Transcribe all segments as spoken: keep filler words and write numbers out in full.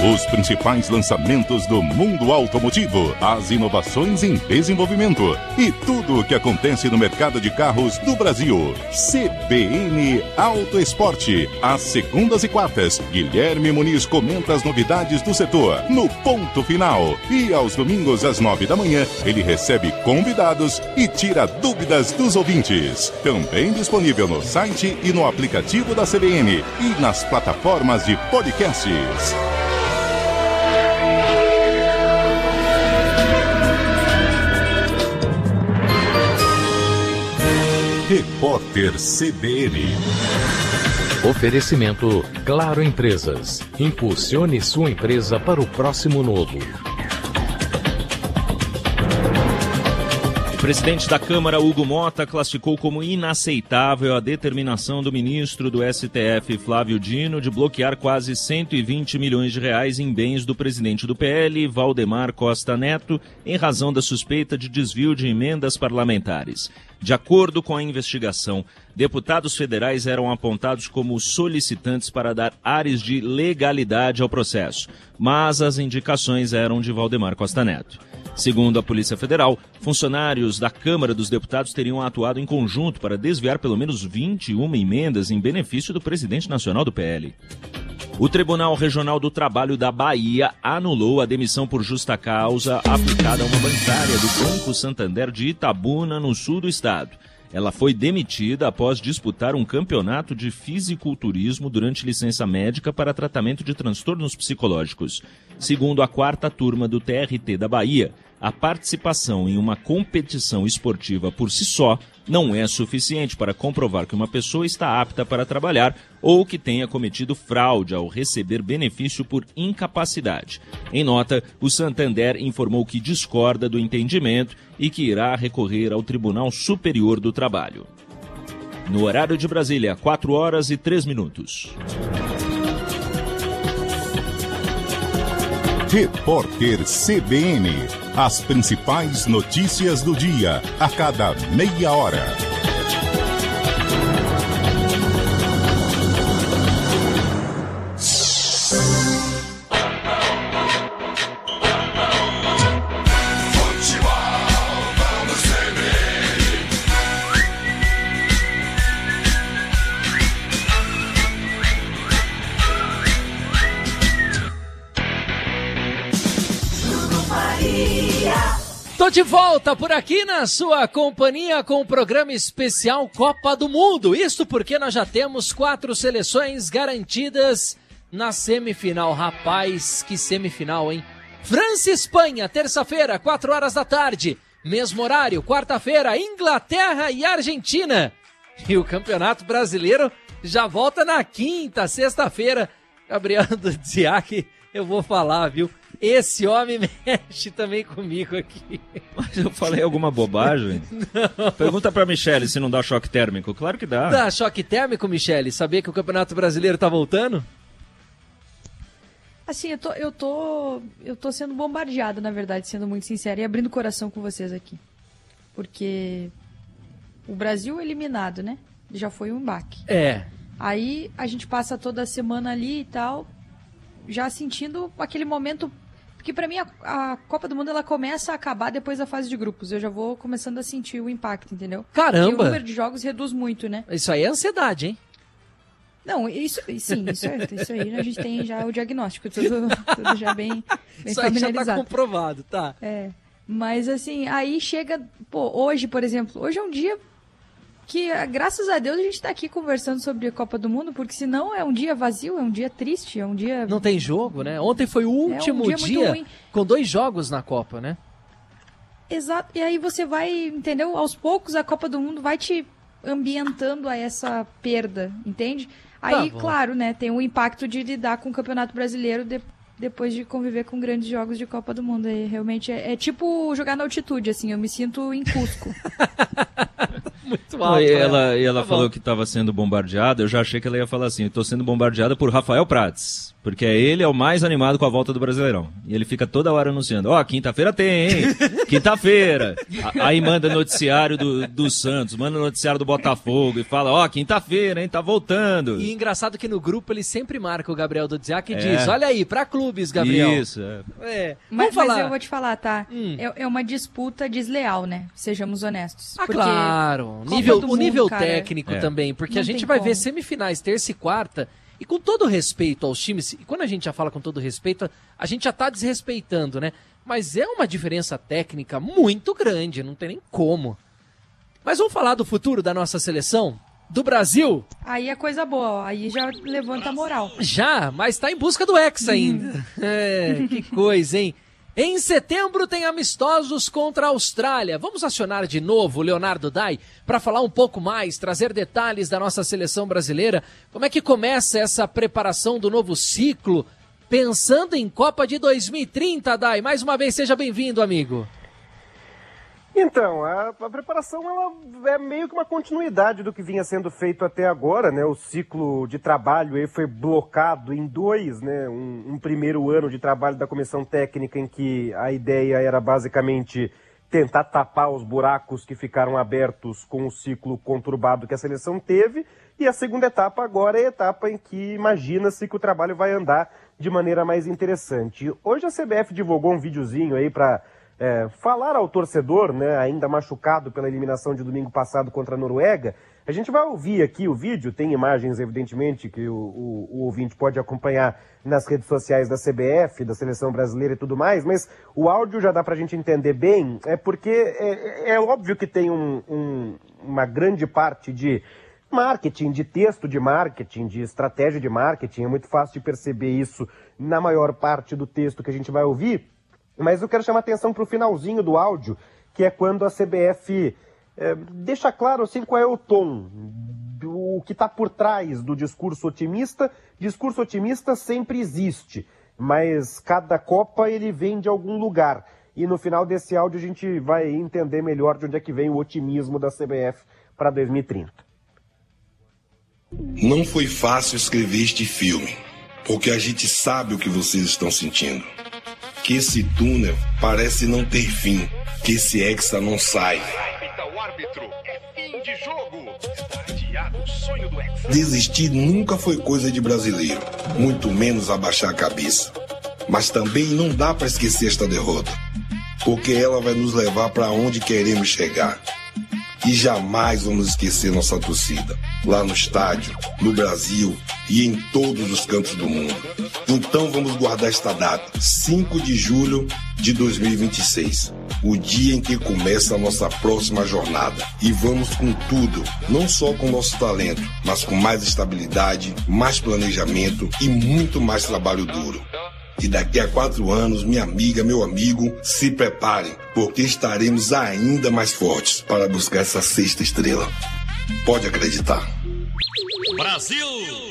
Os principais lançamentos do mundo automotivo, as inovações em desenvolvimento e tudo o que acontece no mercado de carros do Brasil. C B N Auto Esporte. Às segundas e quartas, Guilherme Muniz comenta as novidades do setor no Ponto Final. E aos domingos, às nove da manhã, ele recebe convidados e tira dúvidas dos ouvintes. Também disponível no site e no aplicativo da C B N e nas plataformas de podcasts. Repórter C B N. Oferecimento Claro Empresas. Impulsione sua empresa para o próximo novo. O presidente da Câmara, Hugo Mota, classificou como inaceitável a determinação do ministro do S T F, Flávio Dino, de bloquear quase cento e vinte milhões de reais em bens do presidente do P L, Valdemar Costa Neto, em razão da suspeita de desvio de emendas parlamentares. De acordo com a investigação, deputados federais eram apontados como solicitantes para dar ares de legalidade ao processo, mas as indicações eram de Valdemar Costa Neto. Segundo a Polícia Federal, funcionários da Câmara dos Deputados teriam atuado em conjunto para desviar pelo menos vinte e uma emendas em benefício do presidente nacional do P L. O Tribunal Regional do Trabalho da Bahia anulou a demissão por justa causa aplicada a uma bancária do Banco Santander de Itabuna, no sul do estado. Ela foi demitida após disputar um campeonato de fisiculturismo durante licença médica para tratamento de transtornos psicológicos. Segundo a quarta turma do T R T da Bahia, a participação em uma competição esportiva por si só não é suficiente para comprovar que uma pessoa está apta para trabalhar ou que tenha cometido fraude ao receber benefício por incapacidade. Em nota, o Santander informou que discorda do entendimento e que irá recorrer ao Tribunal Superior do Trabalho. No horário de Brasília, quatro horas e três minutos. Repórter C B N. As principais notícias do dia, a cada meia hora. Tô de volta por aqui na sua companhia com o programa especial Copa do Mundo. Isso porque nós já temos quatro seleções garantidas na semifinal. Rapaz, que semifinal, hein? França e Espanha, terça-feira, quatro horas da tarde. Mesmo horário, quarta-feira, Inglaterra e Argentina. E o Campeonato Brasileiro já volta na quinta, sexta-feira. Gabriel Dudziak, eu vou falar, viu? Esse homem mexe também comigo aqui. Mas eu falei alguma bobagem? Não. Pergunta pra Michele se não dá choque térmico. Claro que dá. Dá choque térmico, Michele? Saber que o Campeonato Brasileiro tá voltando? Assim, eu tô, eu tô, eu tô sendo bombardeada, na verdade, sendo muito sincera, e abrindo o coração com vocês aqui. Porque o Brasil eliminado, né? Já foi um embaque. É. Aí a gente passa toda a semana ali e tal, já sentindo aquele momento... Porque pra mim a, a Copa do Mundo ela começa a acabar depois da fase de grupos. Eu já vou começando a sentir o impacto, entendeu? Caramba! E o número de jogos reduz muito, né? Isso aí é ansiedade, hein? Não, isso sim, isso, é, isso aí a gente tem já o diagnóstico, tudo, tudo já bem, bem isso aí familiarizado. já tá comprovado, tá? É, mas assim, aí chega, pô, hoje, por exemplo, hoje é um dia que, graças a Deus, a gente tá aqui conversando sobre a Copa do Mundo, porque senão é um dia vazio, é um dia triste, é um dia... Não tem jogo, né? Ontem foi o último é um dia, dia com dois jogos na Copa, né? Exato, e aí você vai, entendeu? Aos poucos a Copa do Mundo vai te ambientando a essa perda, entende? Aí, tá claro, né, tem o impacto de lidar com o Campeonato Brasileiro de, depois de conviver com grandes jogos de Copa do Mundo. E realmente é, é tipo jogar na altitude, assim, eu me sinto em Cusco. Muito muito alto. E ela, e ela tá falou bom. que estava sendo bombardeada, eu já achei que ela ia falar assim, estou sendo bombardeada por Rafael Prats, porque ele é o mais animado com a volta do Brasileirão. E ele fica toda hora anunciando, ó, oh, quinta-feira tem, hein? Quinta-feira. Aí manda noticiário do, do Santos, manda noticiário do Botafogo e fala, ó, oh, quinta-feira, hein? Tá voltando. E engraçado que no grupo ele sempre marca o Gabriel Dudziak e É. diz, olha aí, pra clubes, Gabriel. Isso, é. É. Mas, Vamos falar. mas eu vou te falar, tá? Hum. É, é uma disputa desleal, né? Sejamos honestos. Ah, Porque claro. Copa Nível, do o Mundo, nível cara, técnico É. também, porque Não a gente tem vai como. ver semifinais terça e quarta, e com todo respeito aos times, e quando a gente já fala com todo respeito, a gente já tá desrespeitando, né? Mas é uma diferença técnica muito grande, não tem nem como. Mas vamos falar do futuro da nossa seleção? Do Brasil? Aí é coisa boa, ó. Aí já levanta a moral. Já, mas tá em busca do Hexa ainda. É, que coisa, hein? Em setembro tem amistosos contra a Austrália. Vamos acionar de novo o Leonardo Dai para falar um pouco mais, trazer detalhes da nossa seleção brasileira. Como é que começa essa preparação do novo ciclo? Pensando em Copa de dois mil e trinta, Dai. Mais uma vez, seja bem-vindo, amigo. Então, a, a preparação ela é meio que uma continuidade do que vinha sendo feito até agora, né? O ciclo de trabalho aí foi blocado em dois, né? Um, um primeiro ano de trabalho da comissão técnica em que a ideia era basicamente tentar tapar os buracos que ficaram abertos com o ciclo conturbado que a seleção teve. E a segunda etapa agora é a etapa em que imagina-se que o trabalho vai andar de maneira mais interessante. Hoje a C B F divulgou um videozinho aí para É, falar ao torcedor, né, ainda machucado pela eliminação de domingo passado contra a Noruega. A gente vai ouvir aqui o vídeo, tem imagens, evidentemente, que o, o, o ouvinte pode acompanhar nas redes sociais da C B F, da Seleção Brasileira e tudo mais, mas o áudio já dá pra gente entender bem, é porque é, é óbvio que tem um, um, uma grande parte de marketing, de texto de marketing, de estratégia de marketing, é muito fácil de perceber isso na maior parte do texto que a gente vai ouvir. Mas eu quero chamar a atenção para o finalzinho do áudio, que é quando a C B F é, deixa claro assim, qual é o tom, o que está por trás do discurso otimista. Discurso otimista sempre existe, mas cada Copa ele vem de algum lugar. E no final desse áudio a gente vai entender melhor de onde é que vem o otimismo da C B F para dois mil e trinta. Não foi fácil escrever este filme, porque a gente sabe o que vocês estão sentindo. Que esse túnel parece não ter fim, que esse hexa não sai. Desistir nunca foi coisa de brasileiro, muito menos abaixar a cabeça. Mas também não dá para esquecer esta derrota, porque ela vai nos levar para onde queremos chegar. E jamais vamos esquecer nossa torcida, lá no estádio, no Brasil e em todos os cantos do mundo. Então vamos guardar esta data, cinco de julho de dois mil e vinte e seis, o dia em que começa a nossa próxima jornada. E vamos com tudo, não só com nosso talento, mas com mais estabilidade, mais planejamento e muito mais trabalho duro. E daqui a quatro anos, minha amiga, meu amigo, se preparem, porque estaremos ainda mais fortes para buscar essa sexta estrela. Pode acreditar. Brasil!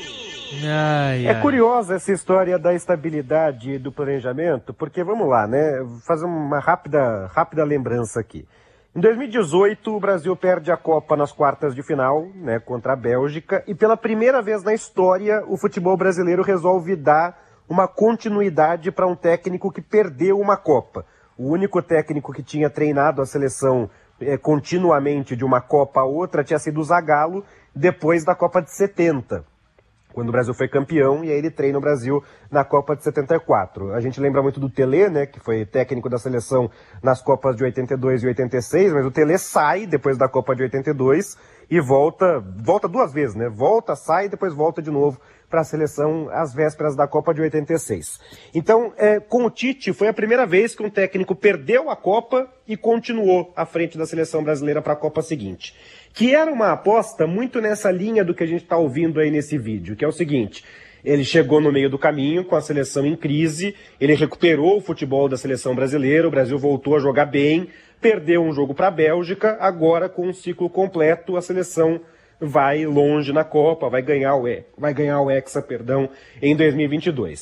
Ai, É ai. curiosa essa história da estabilidade e do planejamento, porque vamos lá, né? Vou fazer uma rápida, rápida lembrança aqui. Em dois mil e dezoito, o Brasil perde a Copa nas quartas de final, né, contra a Bélgica, e pela primeira vez na história, o futebol brasileiro resolve dar uma continuidade para um técnico que perdeu uma Copa. O único técnico que tinha treinado a seleção é, continuamente de uma Copa a outra tinha sido o Zagallo, depois da Copa de setenta, quando o Brasil foi campeão, e aí ele treina o Brasil na Copa de setenta e quatro. A gente lembra muito do Tele, né, que foi técnico da seleção nas Copas de oitenta e dois e oitenta e seis, mas o Tele sai depois da Copa de oitenta e dois e volta, volta duas vezes, né, volta, sai e depois volta de novo para a seleção às vésperas da Copa de oitenta e seis. Então, é, com o Tite, foi a primeira vez que um técnico perdeu a Copa e continuou à frente da seleção brasileira para a Copa seguinte. Que era uma aposta muito nessa linha do que a gente está ouvindo aí nesse vídeo, que é o seguinte: ele chegou no meio do caminho com a seleção em crise, ele recuperou o futebol da seleção brasileira, o Brasil voltou a jogar bem, perdeu um jogo para a Bélgica, agora com um ciclo completo, a seleção vai longe na Copa, vai ganhar o, vai ganhar o Hexa, perdão, em dois mil e vinte e dois.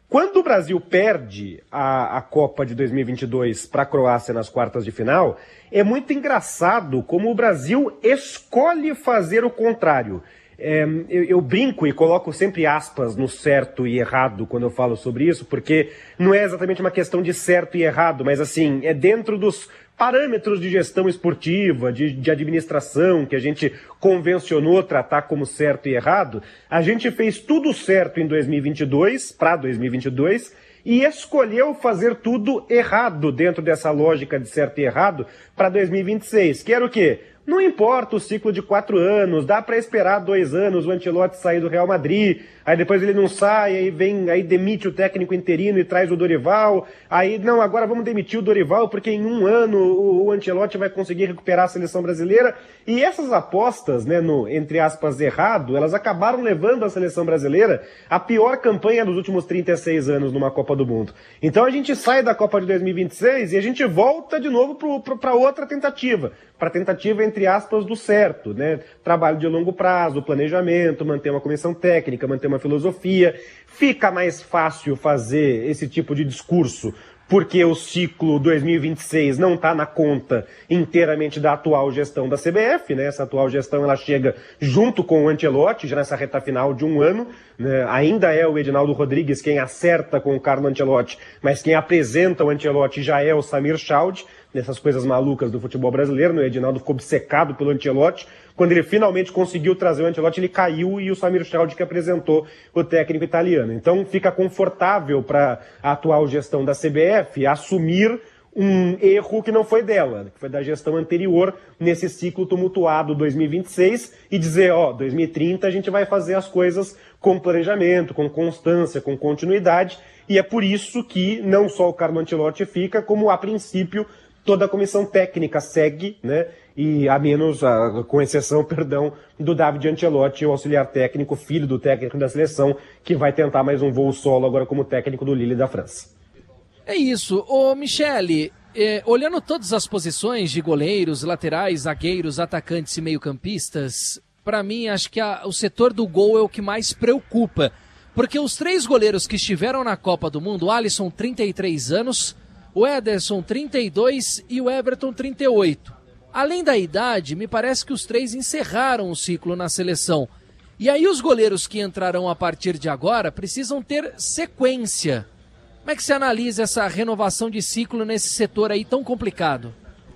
Quando o Brasil perde a, a Copa de dois mil e vinte e dois para a Croácia nas quartas de final, é muito engraçado como o Brasil escolhe fazer o contrário. É, eu, eu brinco e coloco sempre aspas no certo e errado quando eu falo sobre isso, porque não é exatamente uma questão de certo e errado, mas assim, é dentro dos parâmetros de gestão esportiva, de, de administração, que a gente convencionou tratar como certo e errado. A gente fez tudo certo em dois mil e vinte e dois, para dois mil e vinte e dois, e escolheu fazer tudo errado dentro dessa lógica de certo e errado para dois mil e vinte e seis, que era o quê? Não importa o ciclo de quatro anos, dá para esperar dois anos o Ancelotti sair do Real Madrid, aí depois ele não sai, aí vem, aí demite o técnico interino e traz o Dorival, aí não, agora vamos demitir o Dorival porque em um ano o, o Ancelotti vai conseguir recuperar a seleção brasileira. E essas apostas, né, no, entre aspas, errado, elas acabaram levando a seleção brasileira à pior campanha dos últimos trinta e seis anos numa Copa do Mundo. Então a gente sai da Copa de dois mil e vinte e seis e a gente volta de novo para outra tentativa, para a tentativa, entre aspas, do certo, né? Trabalho de longo prazo, planejamento, manter uma comissão técnica, manter uma filosofia. Fica mais fácil fazer esse tipo de discurso porque o ciclo dois mil e vinte e seis não está na conta inteiramente da atual gestão da C B F, né? Essa atual gestão ela chega junto com o Ancelotti, já nessa reta final de um ano, né? Ainda é o Edinaldo Rodrigues quem acerta com o Carlo Ancelotti, mas quem apresenta o Ancelotti já é o Samir Schaud, nessas coisas malucas do futebol brasileiro, né? O Edinaldo ficou obcecado pelo Ancelotti. Quando ele finalmente conseguiu trazer o Ancelotti, ele caiu e o Samir Schaud que apresentou o técnico italiano. Então fica confortável para a atual gestão da C B F assumir um erro que não foi dela, que foi da gestão anterior nesse ciclo tumultuado dois mil e vinte e seis e dizer, ó, dois mil e trinta a gente vai fazer as coisas com planejamento, com constância, com continuidade, e é por isso que não só o Carlo Ancelotti fica, como a princípio toda a comissão técnica segue, né? E a menos, a, com exceção, perdão, do David Ancelotti, o auxiliar técnico, filho do técnico da seleção, que vai tentar mais um voo solo agora como técnico do Lille da França. É isso. Ô, Michele, é, olhando todas as posições de goleiros, laterais, zagueiros, atacantes e meio-campistas, para mim, acho que a, o setor do gol é o que mais preocupa. Porque os três goleiros que estiveram na Copa do Mundo, o Alisson, trinta e três anos, o Ederson, trinta e dois e o Everton, trinta e oito. Além da idade, me parece que os três encerraram o ciclo na seleção. E aí os goleiros que entrarão a partir de agora precisam ter sequência. Como é que você analisa essa renovação de ciclo nesse setor aí tão complicado?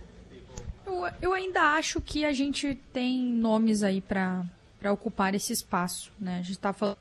Eu, eu ainda acho que a gente tem nomes aí para para ocupar esse espaço, né? A gente está falando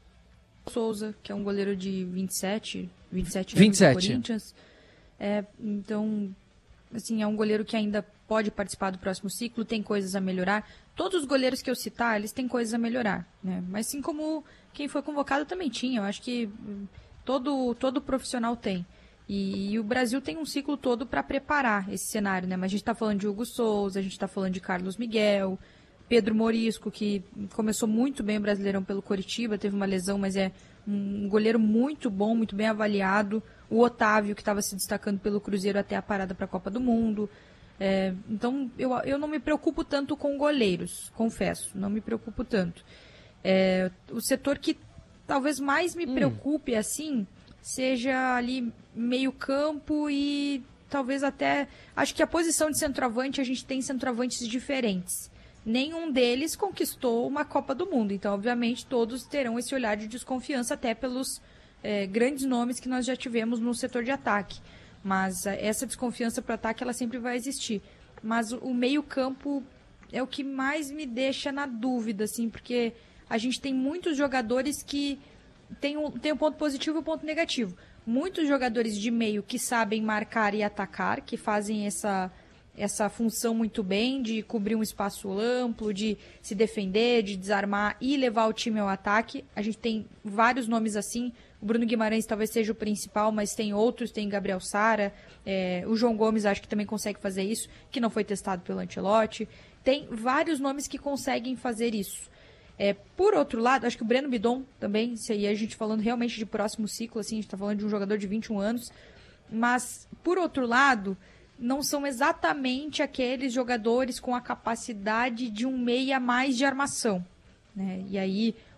do Souza, que é um goleiro de vinte e sete, vinte e sete anos vinte e sete. do Corinthians. É, então, assim, é um goleiro que ainda pode participar do próximo ciclo, tem coisas a melhorar. Todos os goleiros que eu citar, eles têm coisas a melhorar, né? Mas assim como quem foi convocado também tinha. Eu acho que todo, todo profissional tem. E, e o Brasil tem um ciclo todo para preparar esse cenário, né? Mas a gente está falando de Hugo Souza, a gente está falando de Carlos Miguel, Pedro Morisco, que começou muito bem o Brasileirão pelo Coritiba, teve uma lesão, mas é um goleiro muito bom, muito bem avaliado. O Otávio, que estava se destacando pelo Cruzeiro até a parada para a Copa do Mundo. É, então, eu, eu não me preocupo tanto com goleiros, confesso, não me preocupo tanto. É, o setor que talvez mais me hum. preocupe, assim, seja ali meio campo e talvez até... Acho que a posição de centroavante, a gente tem centroavantes diferentes. Nenhum deles conquistou uma Copa do Mundo, então, obviamente, todos terão esse olhar de desconfiança até pelos é, grandes nomes que nós já tivemos no setor de ataque. Mas essa desconfiança para o ataque, ela sempre vai existir. Mas o meio-campo é o que mais me deixa na dúvida, assim, porque a gente tem muitos jogadores que tem um, tem um ponto positivo e um ponto negativo. Muitos jogadores de meio que sabem marcar e atacar, que fazem essa, essa função muito bem, de cobrir um espaço amplo, de se defender, de desarmar e levar o time ao ataque. A gente tem vários nomes assim. O Bruno Guimarães talvez seja o principal, mas tem outros, tem Gabriel Sara, é, o João Gomes acho que também consegue fazer isso, que não foi testado pelo Ancelotti. Tem vários nomes que conseguem fazer isso. É, por outro lado, acho que o Breno Bidon também, isso aí a gente falando realmente de próximo ciclo, assim, a gente está falando de um jogador de vinte e um anos, mas por outro lado, não são exatamente aqueles jogadores com a capacidade de um meia mais de armação, né? E aí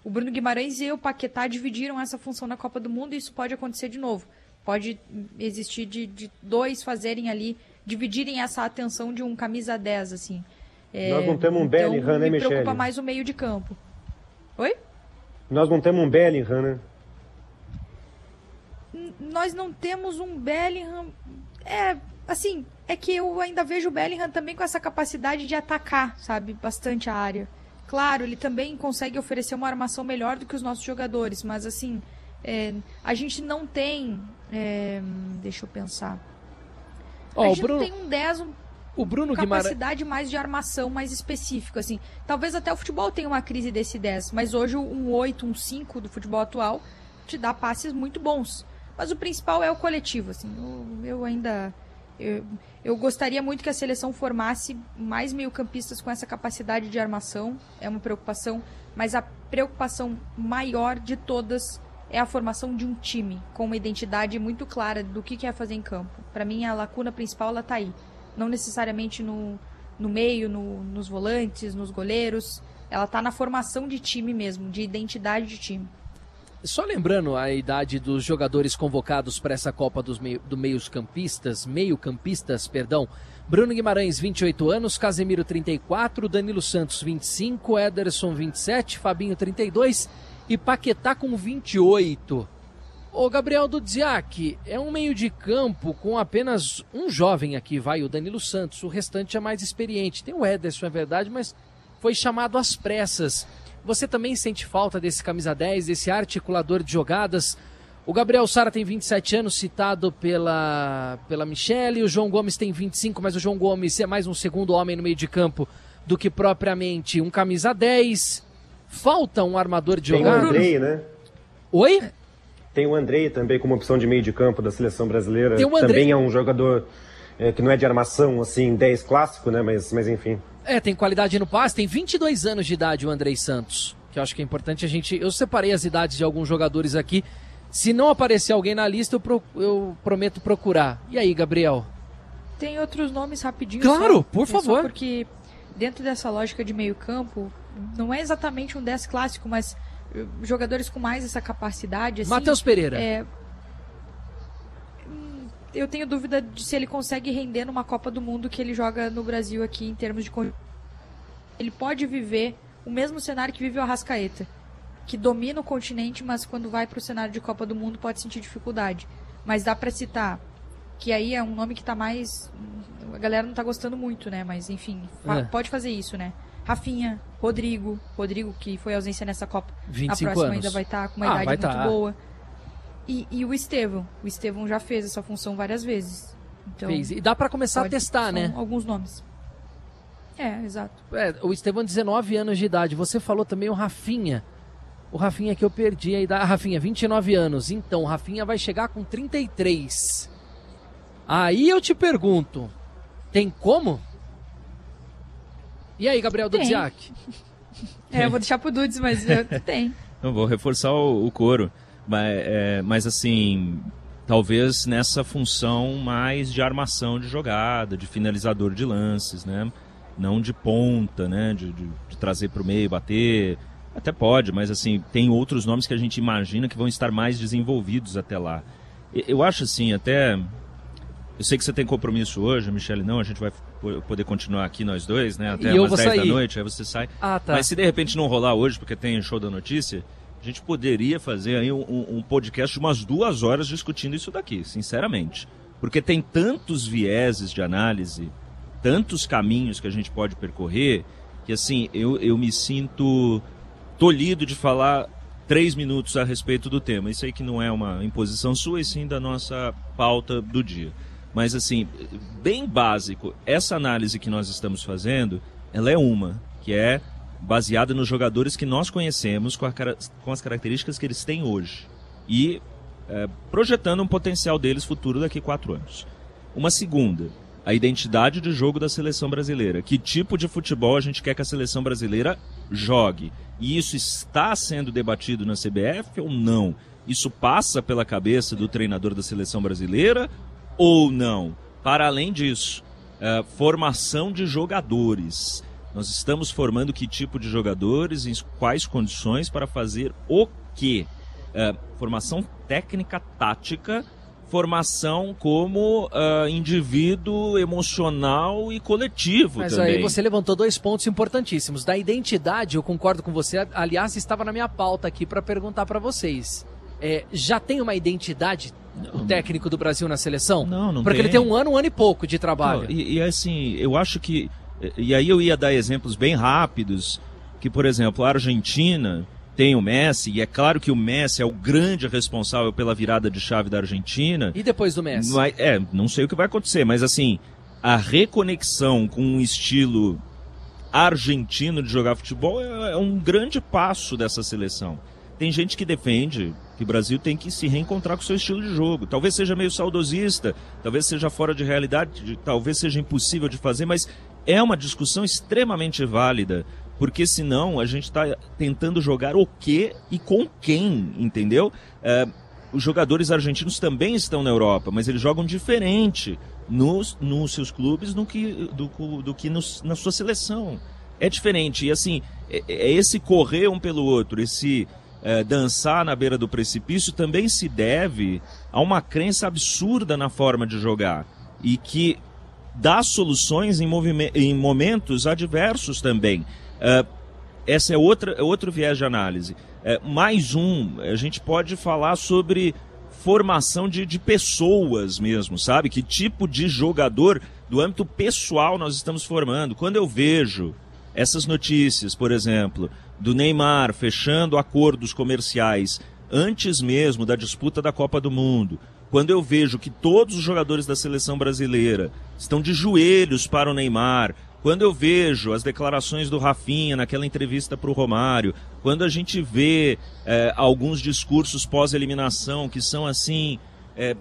o Bruno Guimarães e o Paquetá dividiram essa função na Copa do Mundo e isso pode acontecer de novo. Pode existir de, de dois fazerem ali, dividirem essa atenção de um camisa dez, assim. É, Nós não temos um então, Bellingham, né, me Michele? preocupa mais o meio de campo. Oi? Nós não temos um Bellingham, né? N- nós não temos um Bellingham... É, assim, é que eu ainda vejo o Bellingham também com essa capacidade de atacar, sabe? Bastante a área. Claro, ele também consegue oferecer uma armação melhor do que os nossos jogadores, mas assim, é, a gente não tem... É, deixa eu pensar. Oh, a gente o Bruno, não tem um dez, um, o Bruno Guimarães... capacidade mais de armação, mais específica, assim. Talvez até o futebol tenha uma crise desse dez, mas hoje um oito, um cinco do futebol atual te dá passes muito bons. Mas o principal é o coletivo, assim. Eu, eu ainda... Eu, eu gostaria muito que a seleção formasse mais meio-campistas com essa capacidade de armação. É uma preocupação, mas a preocupação maior de todas é a formação de um time com uma identidade muito clara do que quer fazer em campo. Para mim, a lacuna principal ela tá aí. Não necessariamente no, no meio, no, nos volantes, nos goleiros. Ela tá na formação de time mesmo, de identidade de time. Só lembrando a idade dos jogadores convocados para essa Copa dos meio, do meios-campistas, meio-campistas, perdão. Bruno Guimarães, vinte e oito anos, Casemiro, trinta e quatro, Danilo Santos, vinte e cinco, Ederson, vinte e sete, Fabinho, trinta e dois e Paquetá com vinte e oito. Ô Gabriel Dudziak, é um meio de campo com apenas um jovem aqui, vai, o Danilo Santos, o restante é mais experiente. Tem o Ederson, é verdade, mas foi chamado às pressas. Você também sente falta desse camisa dez, desse articulador de jogadas? O Gabriel Sara tem vinte e sete anos, citado pela, pela Michele. O João Gomes tem vinte e cinco, mas o João Gomes é mais um segundo homem no meio de campo do que propriamente um camisa dez. Falta um armador de Tem jogadas? o Andrei, né? Oi? Tem o Andrei também como opção de meio de campo da seleção brasileira. Tem o Andrei. Também é um jogador é, que não é de armação, assim, dez clássico, né? Mas, mas enfim. É, tem qualidade no passe, tem vinte e dois anos de idade o Andrei Santos, que eu acho que é importante a gente... Eu separei as idades de alguns jogadores aqui. Se não aparecer alguém na lista, eu, pro, eu prometo procurar. E aí, Gabriel? Tem outros nomes rapidinho. Claro, só, por é favor. Só porque dentro dessa lógica de meio campo, não é exatamente um dez clássico, mas jogadores com mais essa capacidade. Assim, Matheus Pereira. É, eu tenho dúvida de se ele consegue render numa Copa do Mundo que ele joga no Brasil aqui em termos de... Ele pode viver o mesmo cenário que vive o Arrascaeta, que domina o continente, mas quando vai para o cenário de Copa do Mundo pode sentir dificuldade. Mas dá para citar, que aí é um nome que tá mais... A galera não tá gostando muito, né? Mas enfim, fa- É. pode fazer isso, né? Rafinha, Rodrigo, Rodrigo que foi ausência nessa Copa, vinte e a cinco próxima anos. ainda vai estar com uma Ah, idade vai muito tá. boa. E, e o Estevão, o Estevão já fez essa função várias vezes. Então, Fez. E dá pra começar a pode- testar, são né? alguns nomes. É, exato. É, o Estevão, dezenove anos de idade. Você falou também o Rafinha. O Rafinha que eu perdi a idade. Ah, Rafinha, vinte e nove anos. Então, o Rafinha vai chegar com trinta e três. Aí eu te pergunto, tem como? E aí, Gabriel Tem. Dudziak? É, eu vou deixar pro Dudes, mas eu, tem. Eu vou reforçar o, o coro, mas, é, mas assim, talvez nessa função mais de armação de jogada, de finalizador de lances, né? Não de ponta, né? De, de, de trazer para o meio, bater. Até pode, mas assim, tem outros nomes que a gente imagina que vão estar mais desenvolvidos até lá. E- Eu acho assim, até... Eu sei que você tem compromisso hoje, a Michele não, a gente vai po- poder continuar aqui nós dois, né? Até E eu umas vou dez da sair. noite, aí você sai. Ah, tá. Mas se de repente não rolar hoje, porque tem show da notícia, a gente poderia fazer aí um, um- um podcast de umas duas horas discutindo isso daqui, sinceramente. Porque tem tantos vieses de análise, tantos caminhos que a gente pode percorrer, que assim, eu, eu me sinto tolhido de falar três minutos a respeito do tema. Isso aí que não é uma imposição sua, e sim da nossa pauta do dia. Mas assim, bem básico, essa análise que nós estamos fazendo, ela é uma, que é baseada nos jogadores que nós conhecemos, com, a, cara- com as características que eles têm hoje. E é, projetando um potencial deles futuro daqui a quatro anos. Uma segunda, a identidade de jogo da seleção brasileira. Que tipo de futebol a gente quer que a seleção brasileira jogue? E isso está sendo debatido na C B F ou não? Isso passa pela cabeça do treinador da seleção brasileira ou não? Para além disso, eh, formação de jogadores. Nós estamos formando que tipo de jogadores, em quais condições para fazer o quê? Uh, formação técnica, tática, formação como uh, indivíduo emocional e coletivo. Mas também. Aí você levantou dois pontos importantíssimos. Da identidade, eu concordo com você. Aliás, estava na minha pauta aqui para perguntar para vocês. É, já tem uma identidade não, o técnico do Brasil na seleção? Não, não Porque tem. ele tem um ano, um ano e pouco de trabalho. Não, e, e assim, eu acho que... E aí eu ia dar exemplos bem rápidos, que, por exemplo, a Argentina tem o Messi, e é claro que o Messi é o grande responsável pela virada de chave da Argentina. E depois do Messi? Mas, é, não sei o que vai acontecer, mas assim, a reconexão com um estilo argentino de jogar futebol é, é um grande passo dessa seleção. Tem gente que defende que o Brasil tem que se reencontrar com o seu estilo de jogo. Talvez seja meio saudosista, talvez seja fora de realidade, talvez seja impossível de fazer, mas é uma discussão extremamente válida. Porque senão a gente está tentando jogar o quê e com quem, entendeu? É, os jogadores argentinos também estão na Europa, mas eles jogam diferente nos, nos seus clubes do que, do, do que nos, na sua seleção. É diferente. E assim, é, é esse correr um pelo outro, esse é, dançar na beira do precipício também se deve a uma crença absurda na forma de jogar. E que dá soluções em, movime- em momentos adversos também. Uh, essa é outra, é outro viés de análise. Uh, mais um, a gente pode falar sobre formação de, de pessoas mesmo, sabe? Que tipo de jogador do âmbito pessoal nós estamos formando. Quando eu vejo essas notícias, por exemplo, do Neymar fechando acordos comerciais antes mesmo da disputa da Copa do Mundo, quando eu vejo que todos os jogadores da seleção brasileira estão de joelhos para o Neymar, quando eu vejo as declarações do Rafinha naquela entrevista para o Romário, quando a gente vê é, alguns discursos pós-eliminação que são assim, é,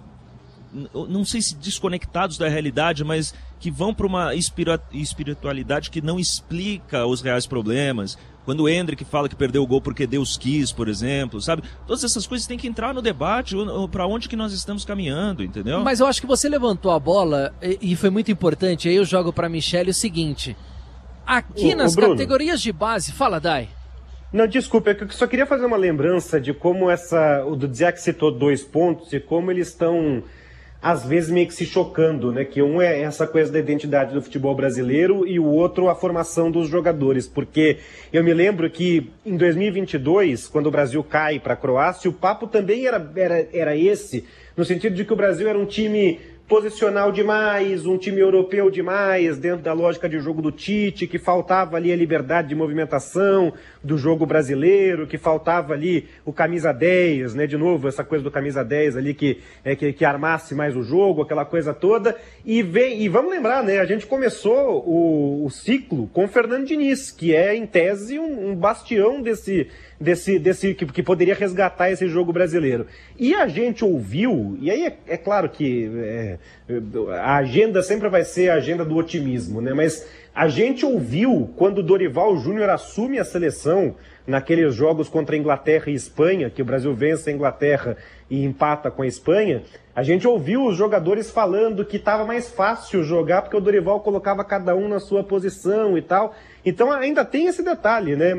não sei se desconectados da realidade, mas que vão para uma espiritualidade que não explica os reais problemas. Quando o Endrick fala que perdeu o gol porque Deus quis, por exemplo, sabe? Todas essas coisas têm que entrar no debate, para onde que nós estamos caminhando, entendeu? Mas eu acho que você levantou a bola e foi muito importante. Aí eu jogo para a Michele o seguinte. Aqui ô, nas ô, categorias de base... Fala, Dai. Não, desculpa, é que eu só queria fazer uma lembrança de como essa... O Dudziak citou dois pontos e como eles estão... às vezes meio que se chocando, né? Que um é essa coisa da identidade do futebol brasileiro e o outro a formação dos jogadores, porque eu me lembro que em dois mil e vinte e dois, quando o Brasil cai para a Croácia, o papo também era, era, era esse, no sentido de que o Brasil era um time posicional demais, um time europeu demais, dentro da lógica de jogo do Tite, que faltava ali a liberdade de movimentação do jogo brasileiro, que faltava ali o camisa dez, né, de novo, essa coisa do camisa dez ali que, é, que, que armasse mais o jogo, aquela coisa toda, e, vem, e vamos lembrar, né, a gente começou o, o ciclo com o Fernando Diniz, que é, em tese, um, um bastião desse... Desse, desse, que, que poderia resgatar esse jogo brasileiro. E a gente ouviu, e aí é, é claro que é, a agenda sempre vai ser a agenda do otimismo, né? Mas a gente ouviu quando o Dorival Júnior assume a seleção naqueles jogos contra a Inglaterra e Espanha, que o Brasil vence a Inglaterra e empata com a Espanha, a gente ouviu os jogadores falando que estava mais fácil jogar porque o Dorival colocava cada um na sua posição e tal. Então ainda tem esse detalhe, né?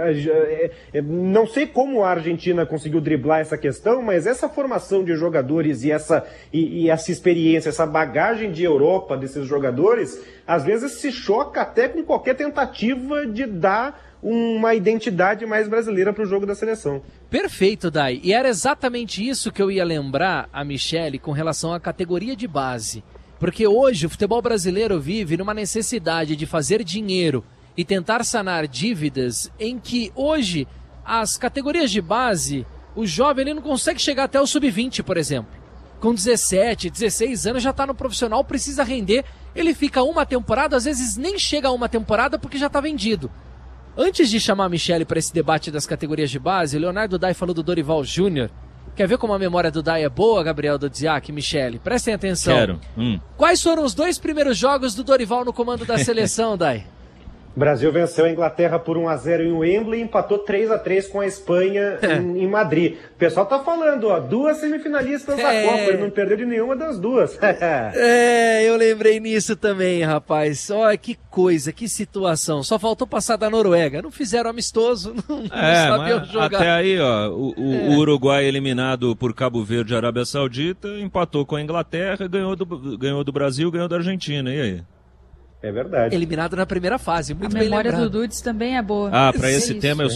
É, é, não sei como a Argentina conseguiu driblar essa questão, mas essa formação de jogadores e essa, e, e essa experiência, essa bagagem de Europa desses jogadores, às vezes se choca até com qualquer tentativa de dar uma identidade mais brasileira para o jogo da seleção. Perfeito, Dai. E era exatamente isso que eu ia lembrar a Michele com relação à categoria de base. Porque hoje o futebol brasileiro vive numa necessidade de fazer dinheiro e tentar sanar dívidas em que hoje as categorias de base, o jovem ele não consegue chegar até o sub vinte, por exemplo. Com dezessete, dezesseis anos já está no profissional, precisa render, ele fica uma temporada, às vezes nem chega a uma temporada porque já está vendido. Antes de chamar a Michele para esse debate das categorias de base, o Leonardo Dai falou do Dorival Júnior. Quer ver como a memória do Dai é boa, Gabriel Dudziak e Michele? Prestem atenção. Quero. Hum. Quais foram os dois primeiros jogos do Dorival no comando da seleção, Dai? O Brasil venceu a Inglaterra por um a zero em Wembley e empatou três a três com a Espanha é. em, em Madrid. O pessoal tá falando, ó, duas semifinalistas da é. Copa, ele não perdeu de nenhuma das duas. É, eu lembrei nisso também, rapaz. Olha que coisa, que situação. Só faltou passar da Noruega. Não fizeram amistoso, não, não é, sabiam jogar. Até aí, ó, o, o, é. o Uruguai eliminado por Cabo Verde e Arábia Saudita, empatou com a Inglaterra, ganhou do, ganhou do Brasil, ganhou da Argentina. E aí? É verdade. Eliminado na primeira fase, muito a bem memória lembrado. do Dudes também é boa. Ah, para esse isso. tema eu...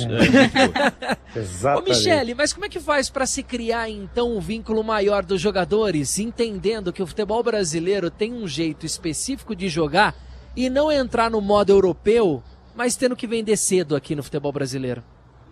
É. Exatamente. Ô Michele, mas como é que faz para se criar então um vínculo maior dos jogadores, entendendo que o futebol brasileiro tem um jeito específico de jogar e não entrar no modo europeu, mas tendo que vender cedo aqui no futebol brasileiro?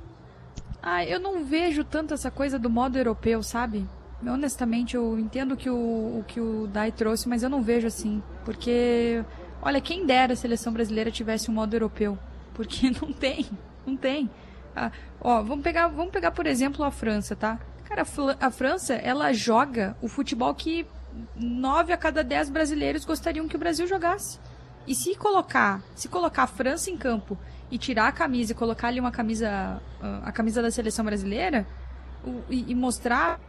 Ah, eu não vejo tanto essa coisa do modo europeu, sabe? Honestamente, eu entendo que o, o que o Dai trouxe, mas eu não vejo assim, porque... Olha, quem dera a seleção brasileira tivesse um modo europeu, porque não tem, não tem. Ah, ó, vamos pegar, vamos pegar, por exemplo, a França, tá? Cara, a, a França, ela joga o futebol que nove a cada dez brasileiros gostariam que o Brasil jogasse. E se colocar, se colocar a França em campo e tirar a camisa e colocar ali uma camisa, a camisa da seleção brasileira o, e, e mostrar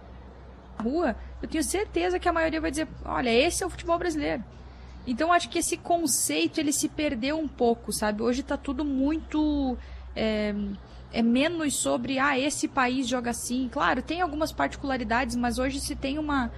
na rua, eu tenho certeza que a maioria vai dizer, olha, esse é o futebol brasileiro. Então, acho que esse conceito, ele se perdeu um pouco, sabe? Hoje está tudo muito... É, é menos sobre, ah, esse país joga assim. Claro, tem algumas particularidades, mas hoje se tem uma...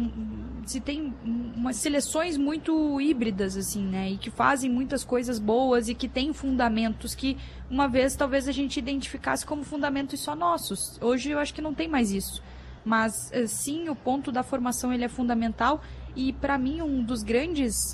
Um, se tem umas seleções muito híbridas, assim, né? E que fazem muitas coisas boas e que têm fundamentos que, uma vez, talvez a gente identificasse como fundamentos só nossos. Hoje, eu acho que não tem mais isso. Mas, sim, o ponto da formação, ele é fundamental. E, para mim, um dos grandes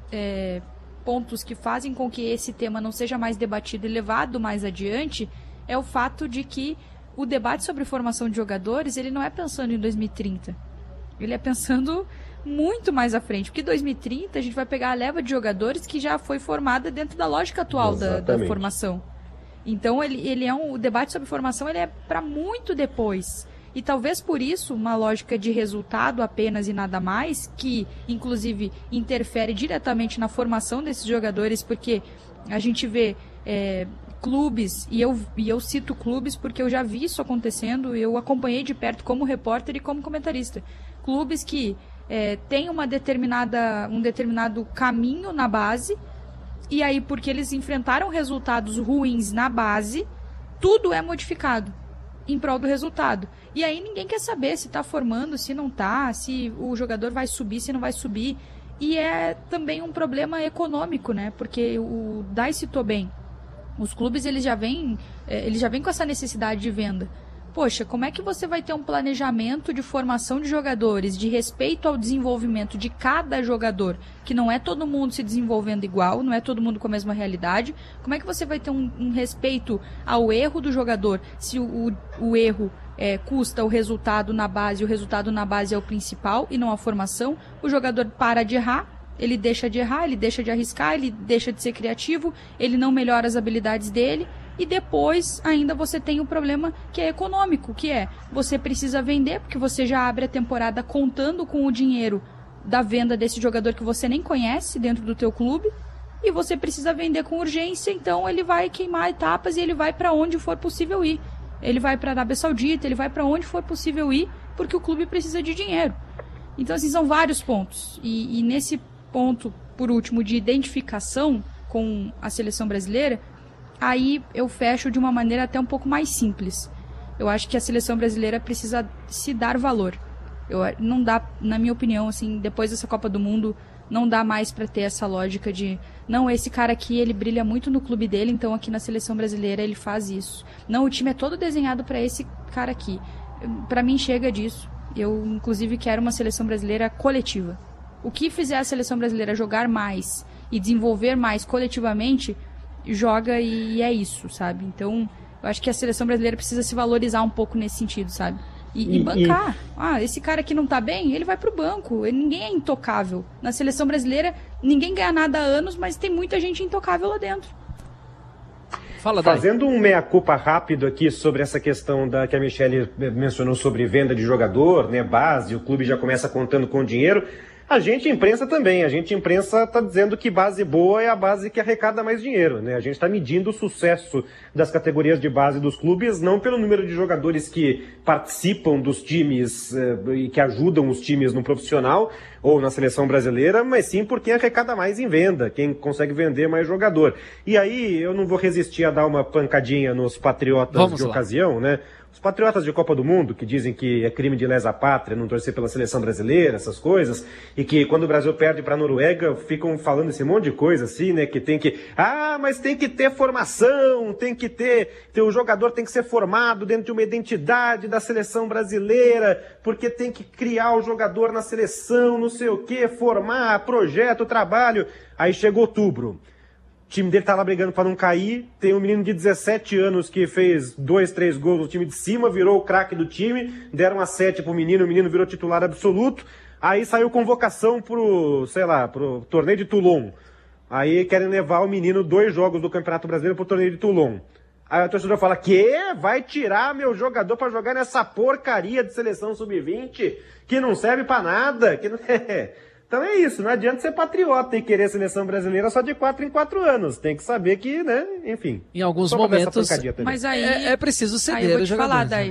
é, pontos que fazem com que esse tema não seja mais debatido e levado mais adiante é o fato de que o debate sobre formação de jogadores, ele não é pensando em dois mil e trinta. Ele é pensando muito mais à frente. Porque em dois mil e trinta a gente vai pegar a leva de jogadores que já foi formada dentro da lógica atual da, da formação. Então, ele, ele é um, o debate sobre formação, ele é para muito depois. E talvez por isso, uma lógica de resultado apenas e nada mais, que inclusive interfere diretamente na formação desses jogadores, porque a gente vê é, clubes, e eu, e eu cito clubes porque eu já vi isso acontecendo, eu acompanhei de perto como repórter e como comentarista. Clubes que é, têm uma determinada, um determinado caminho na base, e aí porque eles enfrentaram resultados ruins na base, tudo é modificado em prol do resultado. E aí ninguém quer saber se está formando, se não está, se o jogador vai subir, se não vai subir. E é também um problema econômico, né? Porque o Dai citou bem. Os clubes, eles já vêm, eles já vêm com essa necessidade de venda. Poxa, como é que você vai ter um planejamento de formação de jogadores, de respeito ao desenvolvimento de cada jogador, que não é todo mundo se desenvolvendo igual, não é todo mundo com a mesma realidade? Como é que você vai ter um, um respeito ao erro do jogador, se o, o, o erro é, custa o resultado na base, o resultado na base é o principal e não a formação? O jogador para de errar, ele deixa de errar, ele deixa de arriscar, ele deixa de ser criativo, ele não melhora as habilidades dele. E depois ainda você tem o problema que é econômico, que é você precisa vender, porque você já abre a temporada contando com o dinheiro da venda desse jogador que você nem conhece dentro do teu clube, e você precisa vender com urgência, então ele vai queimar etapas e ele vai para onde for possível ir. Ele vai para a Arábia Saudita, ele vai para onde for possível ir, porque o clube precisa de dinheiro. Então, assim, são vários pontos. E, e nesse ponto, por último, de identificação com a seleção brasileira, aí eu fecho de uma maneira até um pouco mais simples. Eu acho que a seleção brasileira precisa se dar valor. Eu, não dá, na minha opinião, assim, depois dessa Copa do Mundo, não dá mais para ter essa lógica de, não, esse cara aqui, ele brilha muito no clube dele, então aqui na seleção brasileira ele faz isso. Não, o time é todo desenhado para esse cara aqui. Para mim chega disso. Eu, inclusive, quero uma seleção brasileira coletiva. O que fizer a seleção brasileira jogar mais e desenvolver mais coletivamente, joga e é isso, sabe? Então, eu acho que a seleção brasileira precisa se valorizar um pouco nesse sentido, sabe? E, e, e bancar. E... Ah, esse cara aqui não tá bem, ele vai pro banco. Ele, ninguém é intocável. Na seleção brasileira, ninguém ganha nada há anos, mas tem muita gente intocável lá dentro. Fala, Fazendo um meia-culpa rápido aqui sobre essa questão da, que a Michele mencionou sobre venda de jogador, né, base, o clube já começa contando com dinheiro. A gente, imprensa também, a gente, imprensa, está dizendo que base boa é a base que arrecada mais dinheiro, né? A gente está medindo o sucesso das categorias de base dos clubes, não pelo número de jogadores que participam dos times eh, e que ajudam os times no profissional ou na seleção brasileira, mas sim por quem arrecada mais em venda, quem consegue vender mais jogador. E aí eu não vou resistir a dar uma pancadinha nos patriotas Vamos de lá. ocasião, né? Os patriotas de Copa do Mundo, que dizem que é crime de lesa pátria não torcer pela seleção brasileira, essas coisas, e que quando o Brasil perde para a Noruega, ficam falando esse monte de coisa assim, né, que tem que, ah, mas tem que ter formação, tem que ter, o jogador tem que ser formado dentro de uma identidade da seleção brasileira, porque tem que criar o jogador na seleção, não sei o quê, formar, projeto, trabalho. Aí chegou outubro. O time dele tá lá brigando para não cair, tem um menino de dezessete anos que fez dois, três gols no time de cima, virou o craque do time, deram a sete pro menino, o menino virou titular absoluto, aí saiu convocação pro, sei lá, pro torneio de Toulon. Aí querem levar o menino dois jogos do Campeonato Brasileiro pro torneio de Toulon. Aí o torcedor fala, que? Vai tirar meu jogador para jogar nessa porcaria de seleção sub vinte, que não serve para nada, que não é... Então é isso, não adianta ser patriota e querer a seleção brasileira só de quatro em quatro anos. Tem que saber que, né, enfim. Em alguns momentos, mas aí é, é preciso ceder. Aí eu vou te falar, Dai,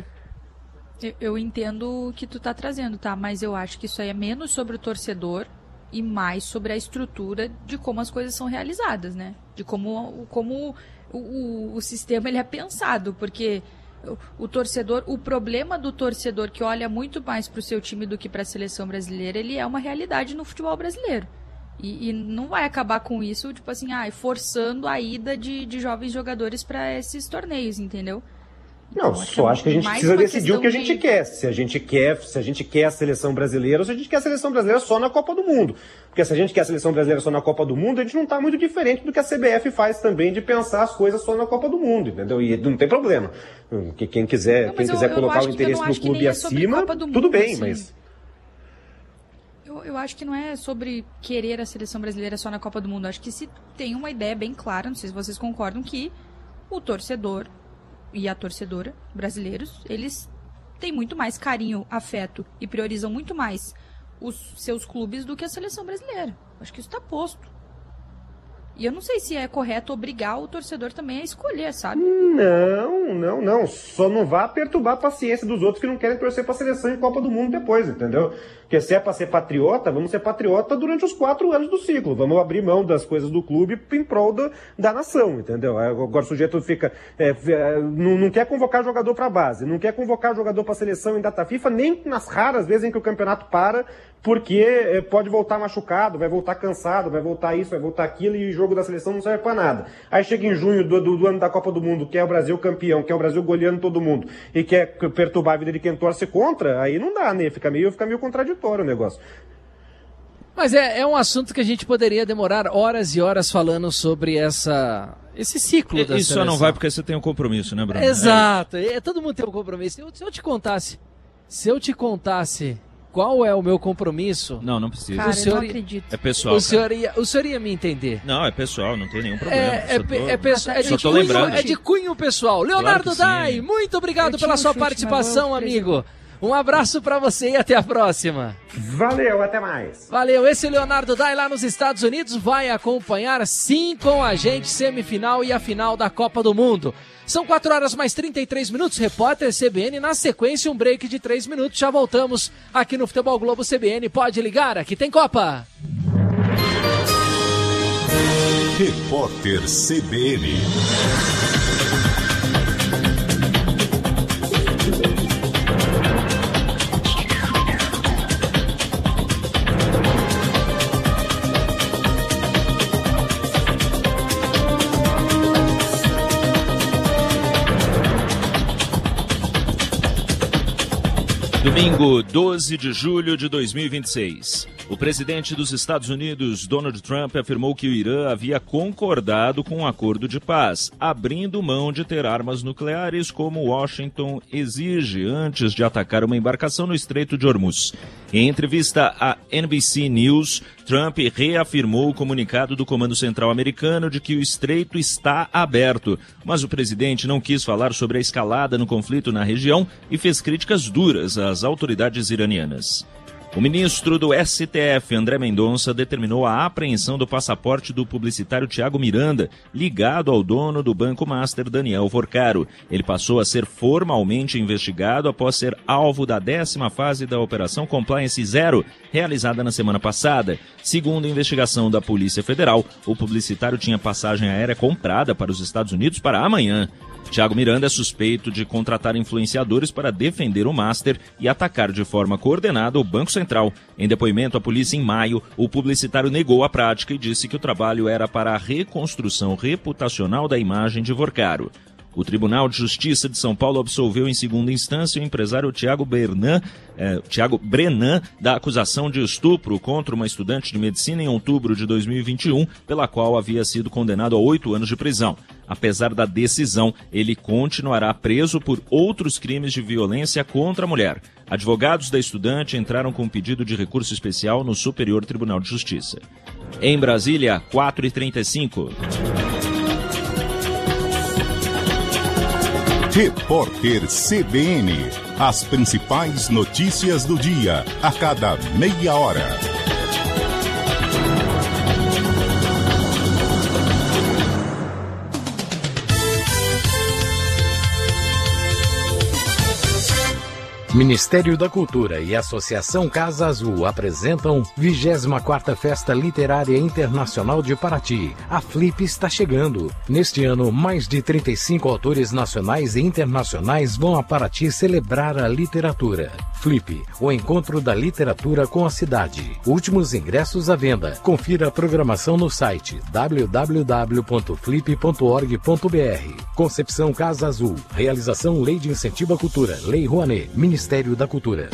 eu, eu entendo o que tu tá trazendo, tá? Mas eu acho que isso aí é menos sobre o torcedor e mais sobre a estrutura de como as coisas são realizadas, né? De como, como o, o, o sistema ele é pensado, porque... O torcedor, o problema do torcedor que olha muito mais para o seu time do que para a seleção brasileira, ele é uma realidade no futebol brasileiro. E, e não vai acabar com isso, tipo assim, ah, forçando a ida de, de jovens jogadores para esses torneios, entendeu? Não, então, só acho que a gente precisa decidir o que a gente de... quer. Se a gente quer, se a gente quer a seleção brasileira ou se a gente quer a seleção brasileira só na Copa do Mundo. Porque se a gente quer a seleção brasileira só na Copa do Mundo, a gente não está muito diferente do que a C B F faz também de pensar as coisas só na Copa do Mundo, entendeu? E não tem problema. Que quem quiser, não, quem quiser eu, colocar eu o interesse do clube acima, tudo mundo, bem, assim. mas... Eu, eu acho que não é sobre querer a seleção brasileira só na Copa do Mundo. Eu acho que se tem uma ideia bem clara, não sei se vocês concordam, que o torcedor e a torcedora brasileiros, eles têm muito mais carinho, afeto e priorizam muito mais os seus clubes do que a seleção brasileira. Acho que isso está posto. E eu não sei se é correto obrigar o torcedor também a escolher, sabe? Não, não, não. Só não vá perturbar a paciência dos outros que não querem torcer para a seleção em Copa do Mundo depois, entendeu? Porque se é para ser patriota, vamos ser patriota durante os quatro anos do ciclo. Vamos abrir mão das coisas do clube em prol do, da nação, entendeu? Agora o sujeito fica... É, não, não quer convocar jogador para a base, não quer convocar jogador para a seleção em data FIFA, nem nas raras vezes em que o campeonato para, porque é, pode voltar machucado, vai voltar cansado, vai voltar isso, vai voltar aquilo, e o jogo da seleção não serve para nada. Aí chega em junho do, do, do ano da Copa do Mundo, que é o Brasil campeão, que é o Brasil goleando todo mundo, e quer perturbar a vida de quem torce contra, aí não dá, né? Fica meio, fica meio contraditório o negócio. Mas é, é um assunto que a gente poderia demorar horas e horas falando sobre essa, esse ciclo e, da Isso só não vai porque você tem um compromisso, né, Bruno? Exato. É. Todo mundo tem um compromisso. Se eu te contasse, se eu te contasse qual é o meu compromisso... Não, não precisa. Cara, o senhor, eu não acredito. É pessoal. O senhor, ia, o senhor ia me entender. Não, é pessoal, não tem nenhum problema. É, é, tô, é, peço, é, de tô cunho, lembrando. é de cunho pessoal. Leonardo claro Dai, muito obrigado pela sua chute, participação, amigo. Um abraço pra você e até a próxima. Valeu, até mais. Valeu, esse Leonardo Dai lá nos Estados Unidos vai acompanhar sim com a gente semifinal e a final da Copa do Mundo. São quatro horas mais trinta e três minutos, repórter C B N, na sequência um break de três minutos, já voltamos aqui no Futebol Globo C B N, pode ligar, aqui tem Copa. Repórter C B N. Domingo, doze de julho de dois mil e vinte e seis. O presidente dos Estados Unidos, Donald Trump, afirmou que o Irã havia concordado com um acordo de paz, abrindo mão de ter armas nucleares como Washington exige antes de atacar uma embarcação no Estreito de Hormuz. Em entrevista à N B C News, Trump reafirmou o comunicado do Comando Central americano de que o estreito está aberto, mas o presidente não quis falar sobre a escalada no conflito na região e fez críticas duras às autoridades iranianas. O ministro do S T F, André Mendonça, determinou a apreensão do passaporte do publicitário Thiago Miranda, ligado ao dono do Banco Master, Daniel Vorcaro. Ele passou a ser formalmente investigado após ser alvo da décima fase da Operação Compliance Zero, realizada na semana passada. Segundo a investigação da Polícia Federal, o publicitário tinha passagem aérea comprada para os Estados Unidos para amanhã. Thiago Miranda é suspeito de contratar influenciadores para defender o Master e atacar de forma coordenada o Banco Central. Em depoimento à polícia em maio, o publicitário negou a prática e disse que o trabalho era para a reconstrução reputacional da imagem de Vorcaro. O Tribunal de Justiça de São Paulo absolveu em segunda instância o empresário Thiago Bernan, eh, Thiago Brenan da acusação de estupro contra uma estudante de medicina em outubro de dois mil e vinte e um, pela qual havia sido condenado a oito anos de prisão. Apesar da decisão, ele continuará preso por outros crimes de violência contra a mulher. Advogados da estudante entraram com um pedido de recurso especial no Superior Tribunal de Justiça. Em Brasília, quatro e trinta e cinco. Repórter C B N. As principais notícias do dia, a cada meia hora. Ministério da Cultura e Associação Casa Azul apresentam vigésima quarta Festa Literária Internacional de Paraty. A Flip está chegando. Neste ano, mais de trinta e cinco autores nacionais e internacionais vão a Paraty celebrar a literatura. Flip, o encontro da literatura com a cidade. Últimos ingressos à venda. Confira a programação no site w w w ponto flip ponto org ponto b r. Concepção Casa Azul. Realização Lei de Incentivo à Cultura. Lei Rouanet. Ministério da Cultura.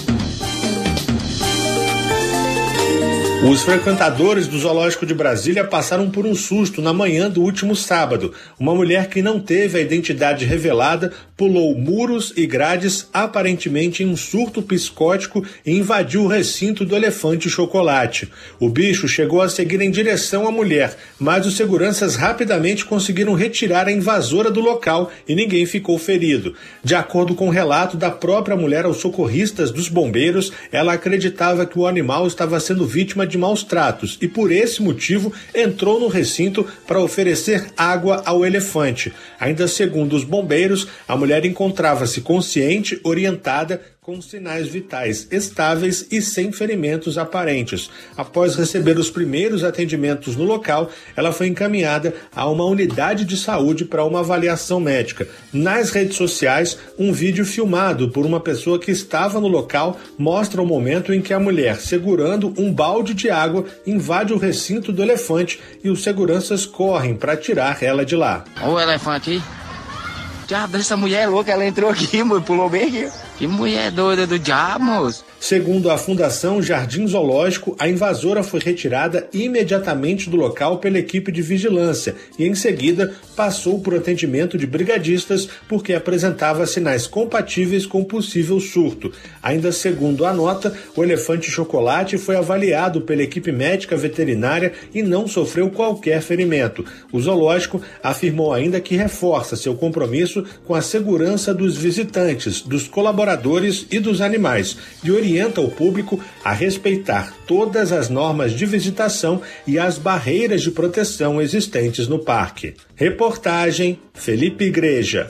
Os frequentadores do Zoológico de Brasília passaram por um susto na manhã do último sábado. Uma mulher que não teve a identidade revelada pulou muros e grades, aparentemente em um surto psicótico, e invadiu o recinto do elefante chocolate. O bicho chegou a seguir em direção à mulher, mas os seguranças rapidamente conseguiram retirar a invasora do local e ninguém ficou ferido. De acordo com o relato da própria mulher aos socorristas dos bombeiros, ela acreditava que o animal estava sendo vítima de maus tratos e, por esse motivo, entrou no recinto para oferecer água ao elefante. Ainda segundo os bombeiros, a mulher encontrava-se consciente, orientada, com sinais vitais estáveis e sem ferimentos aparentes. Após receber os primeiros atendimentos no local, ela foi encaminhada a uma unidade de saúde para uma avaliação médica. Nas redes sociais, um vídeo filmado por uma pessoa que estava no local mostra o momento em que a mulher, segurando um balde de água, invade o recinto do elefante e os seguranças correm para tirar ela de lá. Olha o elefante. Diabo, essa mulher é louca, ela entrou aqui, mano, pulou bem aqui. Que mulher doida do diabo, moço. Segundo a Fundação Jardim Zoológico, a invasora foi retirada imediatamente do local pela equipe de vigilância e, em seguida, passou por atendimento de brigadistas porque apresentava sinais compatíveis com possível surto. Ainda segundo a nota, o elefante chocolate foi avaliado pela equipe médica veterinária e não sofreu qualquer ferimento. O zoológico afirmou ainda que reforça seu compromisso com a segurança dos visitantes, dos colaboradores e dos animais e orienta o público a respeitar todas as normas de visitação e as barreiras de proteção existentes no parque. Reportagem Felipe Igreja.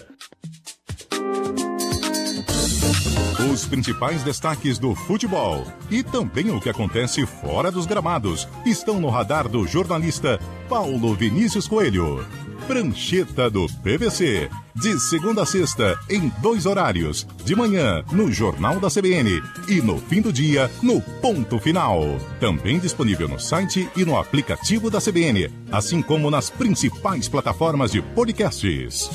Os principais destaques do futebol e também o que acontece fora dos gramados estão no radar do jornalista Paulo Vinícius Coelho. Prancheta do P V C, de segunda a sexta, em dois horários, de manhã, no Jornal da C B N e no fim do dia, no Ponto Final. Também disponível no site e no aplicativo da C B N, assim como nas principais plataformas de podcasts.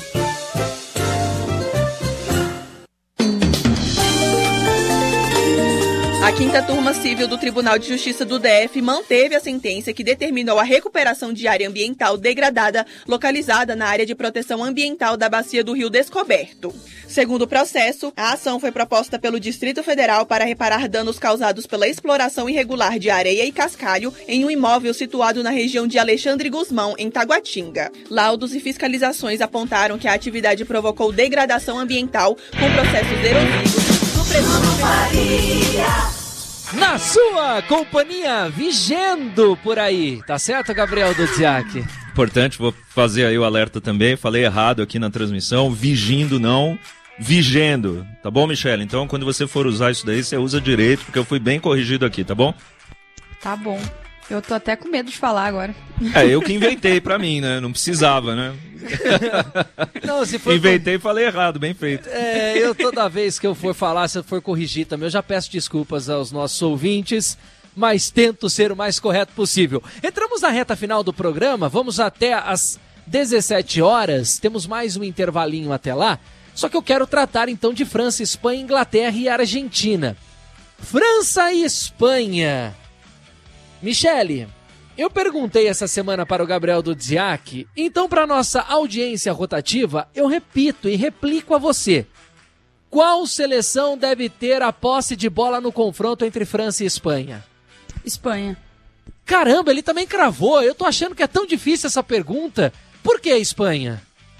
A quinta turma civil do Tribunal de Justiça do D F manteve a sentença que determinou a recuperação de área ambiental degradada localizada na área de proteção ambiental da Bacia do Rio Descoberto. Segundo o processo, a ação foi proposta pelo Distrito Federal para reparar danos causados pela exploração irregular de areia e cascalho em um imóvel situado na região de Alexandre Guzmão, em Taguatinga. Laudos e fiscalizações apontaram que a atividade provocou degradação ambiental com processos erosivos. na sua companhia, vigendo por aí. Tá certo, Gabriel Dudziak? Importante, vou fazer aí o alerta também. Falei errado aqui na transmissão. Vigindo não, vigendo. Tá bom, Michele? Então, quando você for usar isso daí, você usa direito, porque eu fui bem corrigido aqui, tá bom? Tá bom. Eu tô até com medo de falar agora. É, eu que inventei pra mim, né? Não precisava, né? Não, se for Inventei e falei errado, bem feito. É, eu toda vez que eu for falar, se eu for corrigir também, eu já peço desculpas aos nossos ouvintes, mas tento ser o mais correto possível. Entramos na reta final do programa, vamos até às dezessete horas, temos mais um intervalinho até lá, só que eu quero tratar então de França, Espanha, Inglaterra e Argentina. França e Espanha. Michele, eu perguntei essa semana para o Gabriel Dudziak, então para nossa audiência rotativa, eu repito e replico a você. Qual seleção deve ter a posse de bola no confronto entre França e Espanha? Espanha. Caramba, ele também cravou, eu tô achando que é tão difícil essa pergunta. Por que a Espanha?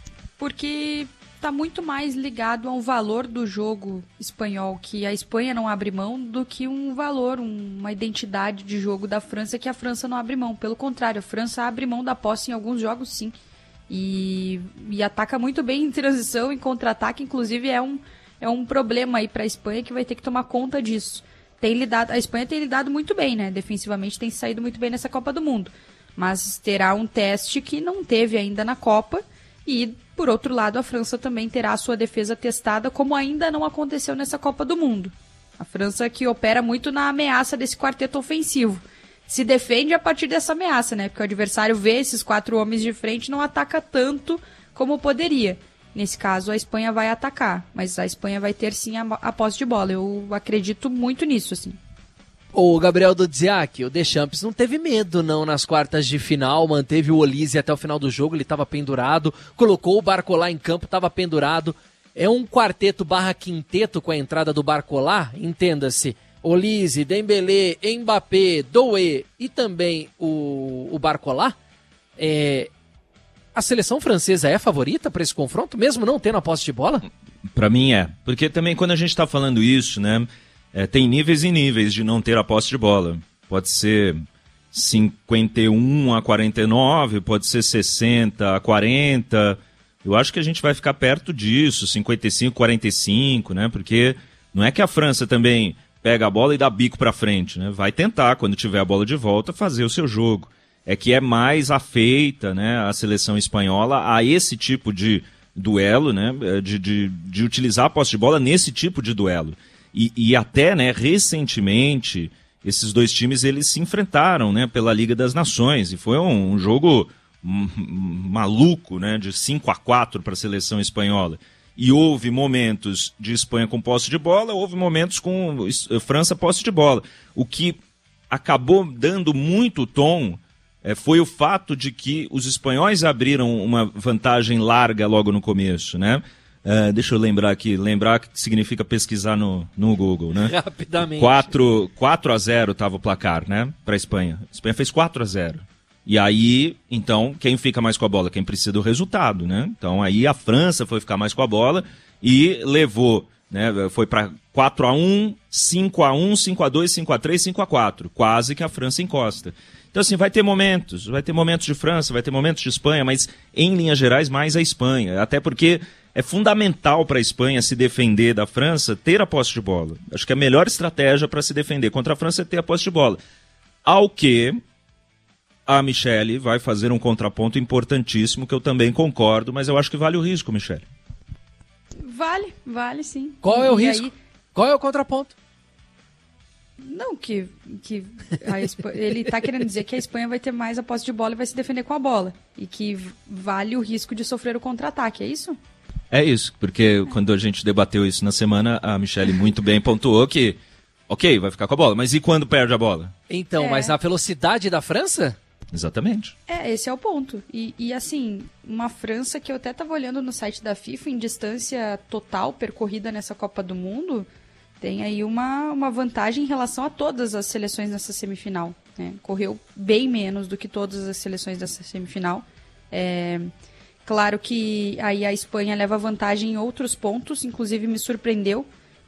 Porque tá muito mais ligado a um valor do jogo espanhol, que a Espanha não abre mão, do que um valor, um, uma identidade de jogo da França que a França não abre mão. Pelo contrário, a França abre mão da posse em alguns jogos, sim. E, e ataca muito bem em transição, em contra-ataque, inclusive é um, é um problema aí para a Espanha que vai ter que tomar conta disso. Tem lidado, a Espanha tem lidado muito bem, né? Defensivamente tem saído muito bem nessa Copa do Mundo. Mas terá um teste que não teve ainda na Copa. E, por outro lado, a França também terá a sua defesa testada, como ainda não aconteceu nessa Copa do Mundo. A França que opera muito na ameaça desse quarteto ofensivo. Se defende a partir dessa ameaça, né? Porque o adversário vê esses quatro homens de frente e não ataca tanto como poderia. Nesse caso, a Espanha vai atacar, mas a Espanha vai ter sim a, a posse de bola. Eu acredito muito nisso, assim. O Gabriel Dudziak, o Deschamps não teve medo não nas quartas de final, manteve o Olise até o final do jogo, ele estava pendurado, colocou o Barcola em campo, estava pendurado. É um quarteto barra quinteto com a entrada do Barcola, entenda-se, Olise, Dembélé, Mbappé, Doué e também o, o Barcola. É, a seleção francesa é a favorita para esse confronto, mesmo não tendo a posse de bola? Para mim é, porque também quando a gente está falando isso, né... É, tem níveis e níveis de não ter a posse de bola. Pode ser cinquenta e um a quarenta e nove, pode ser sessenta a quarenta. Eu acho que a gente vai ficar perto disso, cinquenta e cinco a quarenta e cinco, né? Porque não é que a França também pega a bola e dá bico para frente, né? Vai tentar, quando tiver a bola de volta, fazer o seu jogo. É que é mais afeita, né, a seleção espanhola a esse tipo de duelo, né? De, de, de utilizar a posse de bola nesse tipo de duelo. E, e até, né, recentemente, esses dois times eles se enfrentaram, né, pela Liga das Nações. E foi um, um jogo um, um, maluco, né, de cinco a quatro para a seleção espanhola. E houve momentos de Espanha com posse de bola, houve momentos com França posse de bola. O que acabou dando muito tom é, foi o fato de que os espanhóis abriram uma vantagem larga logo no começo, né? Uh, deixa eu lembrar aqui, lembrar que significa pesquisar no, no Google, né? Rapidamente. quatro a zero estava o placar, né? Para a Espanha. A Espanha fez quatro a zero. E aí, então, quem fica mais com a bola? Quem precisa do resultado, né? Então aí a França foi ficar mais com a bola e levou, né? Foi para quatro a um, cinco a um, cinco a dois, cinco a três, cinco a quatro. Quase que a França encosta. Então, assim, vai ter momentos, vai ter momentos de França, vai ter momentos de Espanha, mas em linhas gerais mais a Espanha. Até porque é fundamental para a Espanha se defender da França ter a posse de bola. Acho que a melhor estratégia para se defender contra a França é ter a posse de bola. Ao que a Michele vai fazer um contraponto importantíssimo, que eu também concordo, mas eu acho que vale o risco, Michele. Vale, vale sim. Qual é o e risco? Aí... Qual é o contraponto? Não, que, que a Espanha, ele está querendo dizer que a Espanha vai ter mais a posse de bola e vai se defender com a bola. E que vale o risco de sofrer o contra-ataque, é isso? É isso, porque quando a gente debateu isso na semana, a Michele muito bem pontuou que, ok, vai ficar com a bola, mas e quando perde a bola? Então, é. Mas a velocidade da França? Exatamente. É, esse é o ponto. E, e assim, uma França que eu até estava olhando no site da FIFA, em distância total percorrida nessa Copa do Mundo, tem aí uma, uma vantagem em relação a todas as seleções nessa semifinal, né? Correu bem menos do que todas as seleções dessa semifinal. É... Claro que aí a Espanha leva vantagem em outros pontos, inclusive me surpreendeu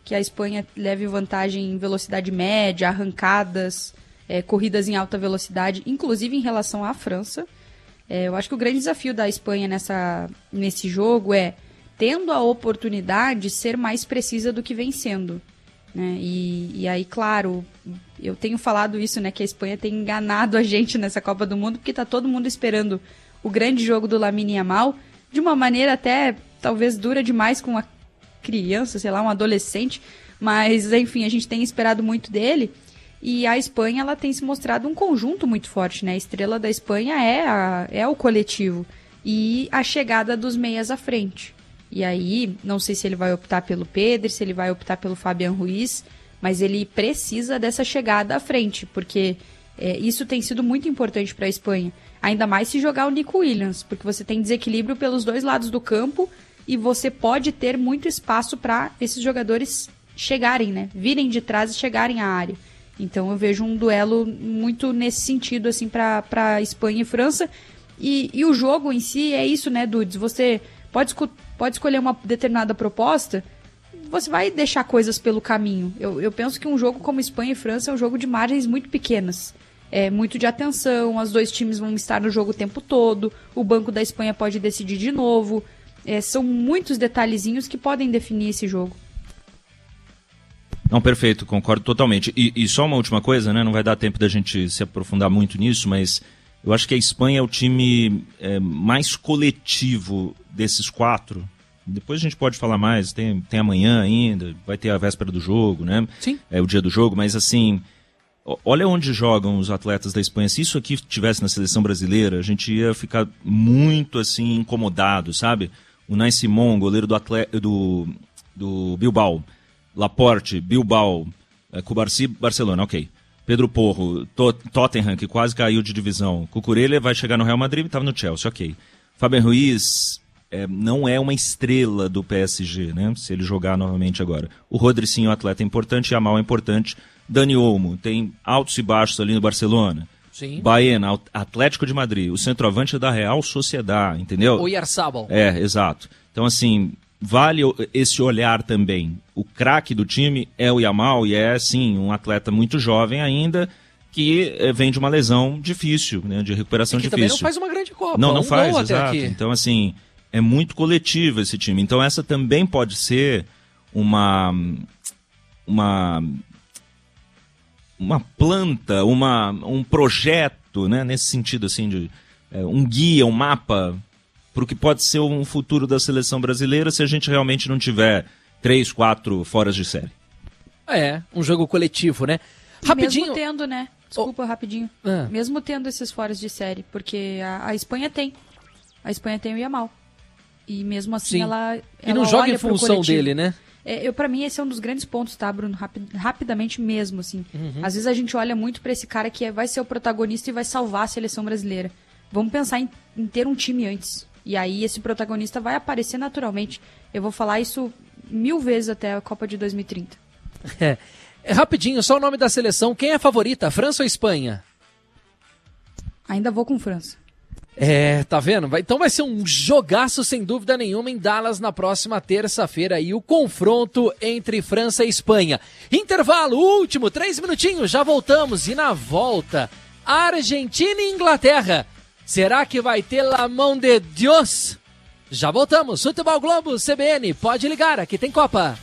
que a Espanha leve vantagem em velocidade média, arrancadas, é, corridas em alta velocidade, inclusive em relação à França. É, eu acho que o grande desafio da Espanha nessa, nesse jogo é, tendo a oportunidade, ser mais precisa do que vem sendo. Né? E, e aí, claro, eu tenho falado isso, né, que a Espanha tem enganado a gente nessa Copa do Mundo, porque está todo mundo esperando o grande jogo do Lamine Yamal, de uma maneira até, talvez, dura demais com uma criança, sei lá, um adolescente, mas, enfim, a gente tem esperado muito dele, e a Espanha, ela tem se mostrado um conjunto muito forte, né, a estrela da Espanha é, a, é o coletivo, e a chegada dos meias à frente. E aí, não sei se ele vai optar pelo Pedri, se ele vai optar pelo Fabian Ruiz, mas ele precisa dessa chegada à frente, porque é, isso tem sido muito importante para a Espanha. Ainda mais se jogar o Nico Williams, porque você tem desequilíbrio pelos dois lados do campo e você pode ter muito espaço para esses jogadores chegarem, né? Virem de trás e chegarem à área. Então eu vejo um duelo muito nesse sentido, assim, para Espanha e França. E, e o jogo em si é isso, né, Dudes? Você pode, esco- pode escolher uma determinada proposta, você vai deixar coisas pelo caminho. Eu, eu penso que um jogo como Espanha e França é um jogo de margens muito pequenas. É muito de atenção, os dois times vão estar no jogo o tempo todo, o banco da Espanha pode decidir de novo. É, são muitos detalhezinhos que podem definir esse jogo. Não, perfeito, concordo totalmente. E, e só uma última coisa, né? Não vai dar tempo da gente se aprofundar muito nisso, mas eu acho que a Espanha é o time é, mais coletivo desses quatro. Depois a gente pode falar mais, tem, tem amanhã ainda, vai ter a véspera do jogo, né? Sim. É o dia do jogo, mas assim, olha onde jogam os atletas da Espanha. Se isso aqui tivesse na seleção brasileira, a gente ia ficar muito assim incomodado, sabe? O Unai Simón, goleiro do, atleta, do, do Bilbao, Laporte, Bilbao, é, Cubarsi, Barcelona, ok. Pedro Porro, to, Tottenham, que quase caiu de divisão. Cucurella vai chegar no Real Madrid e estava no Chelsea, ok. Fabian Ruiz é, não é uma estrela do P S G, né? Se ele jogar novamente agora. O Rodri, sim, é um atleta importante, Yamal é importante. Dani Olmo, tem altos e baixos ali no Barcelona. Sim. Baena, Atlético de Madrid, o centroavante é da Real Sociedad, entendeu? O Oyarzabal. É, exato. Então, assim, vale esse olhar também. O craque do time é o Yamal e é, sim, um atleta muito jovem ainda que é, vem de uma lesão difícil, né, de recuperação e que difícil. Também não faz uma grande Copa. Não, não um faz, gol exato. Até aqui. Então, assim, é muito coletivo esse time. Então, essa também pode ser uma... uma uma planta, uma, um projeto, né, nesse sentido, assim, de é, um guia, um mapa para o que pode ser um futuro da seleção brasileira se a gente realmente não tiver três, quatro foras de série. É, um jogo coletivo, né? Rapidinho. Mesmo tendo, né? Desculpa, oh. rapidinho. Ah. Mesmo tendo esses foras de série, porque a, a Espanha tem. A Espanha tem o Yamal. E mesmo assim Sim. ela, e ela não joga olha em função dele, né? É, eu, pra mim, esse é um dos grandes pontos, tá, Bruno? Rapid, rapidamente mesmo, assim. Uhum. Às vezes a gente olha muito pra esse cara que é, vai ser o protagonista e vai salvar a seleção brasileira. Vamos pensar em, em ter um time antes. E aí esse protagonista vai aparecer naturalmente. Eu vou falar isso mil vezes até a Copa de dois mil e trinta. É. É, rapidinho, só o nome da seleção. Quem é a favorita, França ou Espanha? Ainda vou com França. É, tá vendo? Vai, então vai ser um jogaço sem dúvida nenhuma em Dallas na próxima terça-feira e o confronto entre França e Espanha. Intervalo último, três minutinhos, já voltamos e na volta, Argentina e Inglaterra. Será que vai ter La Mão de Dios? Já voltamos, Futebol Globo, C B N, pode ligar, aqui tem Copa.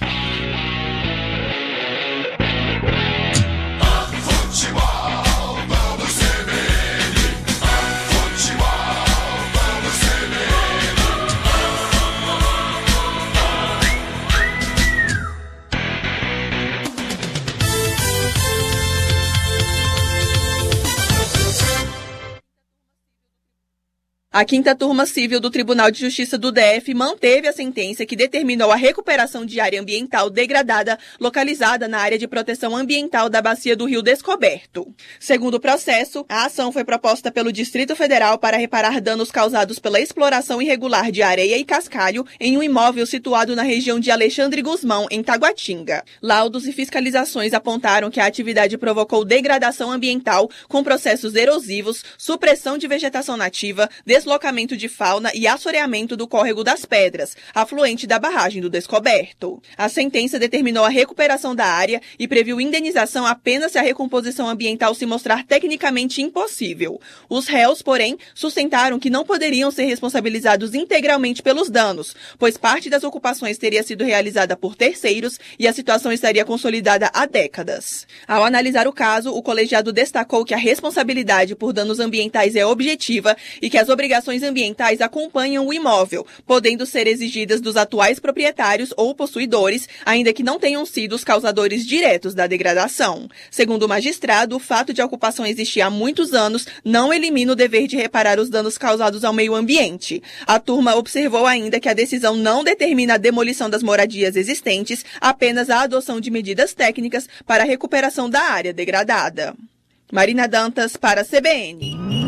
A quinta turma civil do Tribunal de Justiça do D F manteve a sentença que determinou a recuperação de área ambiental degradada localizada na área de proteção ambiental da Bacia do Rio Descoberto. Segundo o processo, a ação foi proposta pelo Distrito Federal para reparar danos causados pela exploração irregular de areia e cascalho em um imóvel situado na região de Alexandre Guzmão, em Taguatinga. Laudos e fiscalizações apontaram que a atividade provocou degradação ambiental com processos erosivos, supressão de vegetação nativa, deslocamento de fauna e assoreamento do córrego das Pedras, afluente da barragem do Descoberto. A sentença determinou a recuperação da área e previu indenização apenas se a recomposição ambiental se mostrar tecnicamente impossível. Os réus, porém, sustentaram que não poderiam ser responsabilizados integralmente pelos danos, pois parte das ocupações teria sido realizada por terceiros e a situação estaria consolidada há décadas. Ao analisar o caso, o colegiado destacou que a responsabilidade por danos ambientais é objetiva e que as obrigações ambientais acompanham o imóvel, podendo ser exigidas dos atuais proprietários ou possuidores, ainda que não tenham sido os causadores diretos da degradação. Segundo o magistrado, o fato de a ocupação existir há muitos anos não elimina o dever de reparar os danos causados ao meio ambiente. A turma observou ainda que a decisão não determina a demolição das moradias existentes, apenas a adoção de medidas técnicas para a recuperação da área degradada. Marina Dantas para a C B N.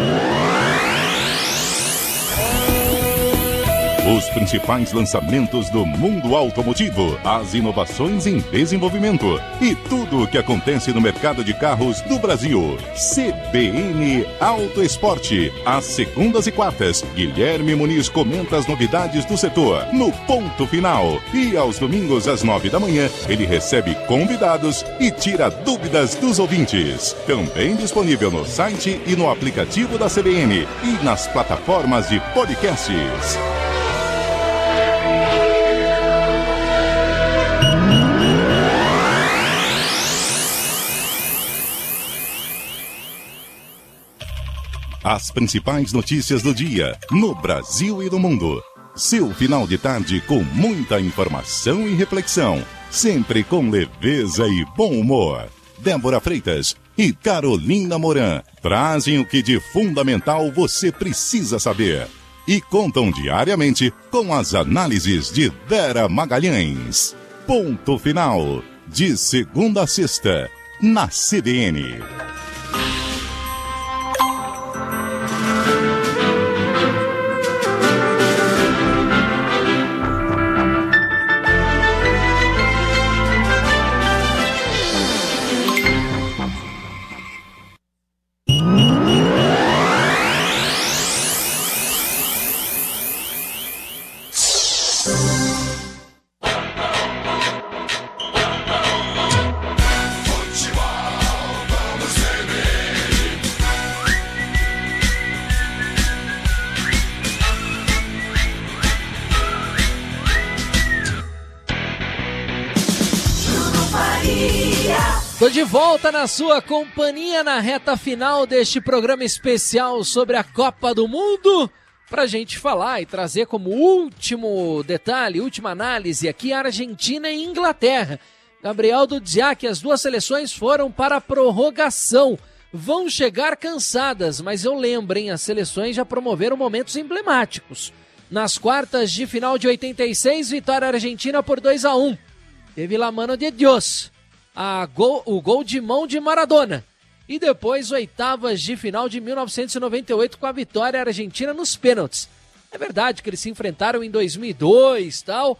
Os principais lançamentos do mundo automotivo, as inovações em desenvolvimento e tudo o que acontece no mercado de carros do Brasil. C B N Auto Esporte. Às segundas e quartas, Guilherme Muniz comenta as novidades do setor no Ponto Final. E aos domingos, às nove da manhã, ele recebe convidados e tira dúvidas dos ouvintes. Também disponível no site e no aplicativo da C B N e nas plataformas de podcasts. As principais notícias do dia, no Brasil e no mundo. Seu final de tarde com muita informação e reflexão. Sempre com leveza e bom humor. Débora Freitas e Carolina Moran trazem o que de fundamental você precisa saber. E contam diariamente com as análises de Vera Magalhães. Ponto Final, de segunda a sexta, na C B N. Tô de volta na sua companhia na reta final deste programa especial sobre a Copa do Mundo, pra gente falar e trazer como último detalhe, última análise aqui, Argentina e Inglaterra. Gabriel dizia que as duas seleções foram para a prorrogação. Vão chegar cansadas, mas eu lembro, hein, as seleções já promoveram momentos emblemáticos. Nas quartas de final de oitenta e seis, vitória argentina por dois a um. Teve La Mano de Dios. A gol, o gol de mão de Maradona. E depois oitavas de final de mil novecentos e noventa e oito com a vitória argentina nos pênaltis. É verdade que eles se enfrentaram em dois mil e dois e tal,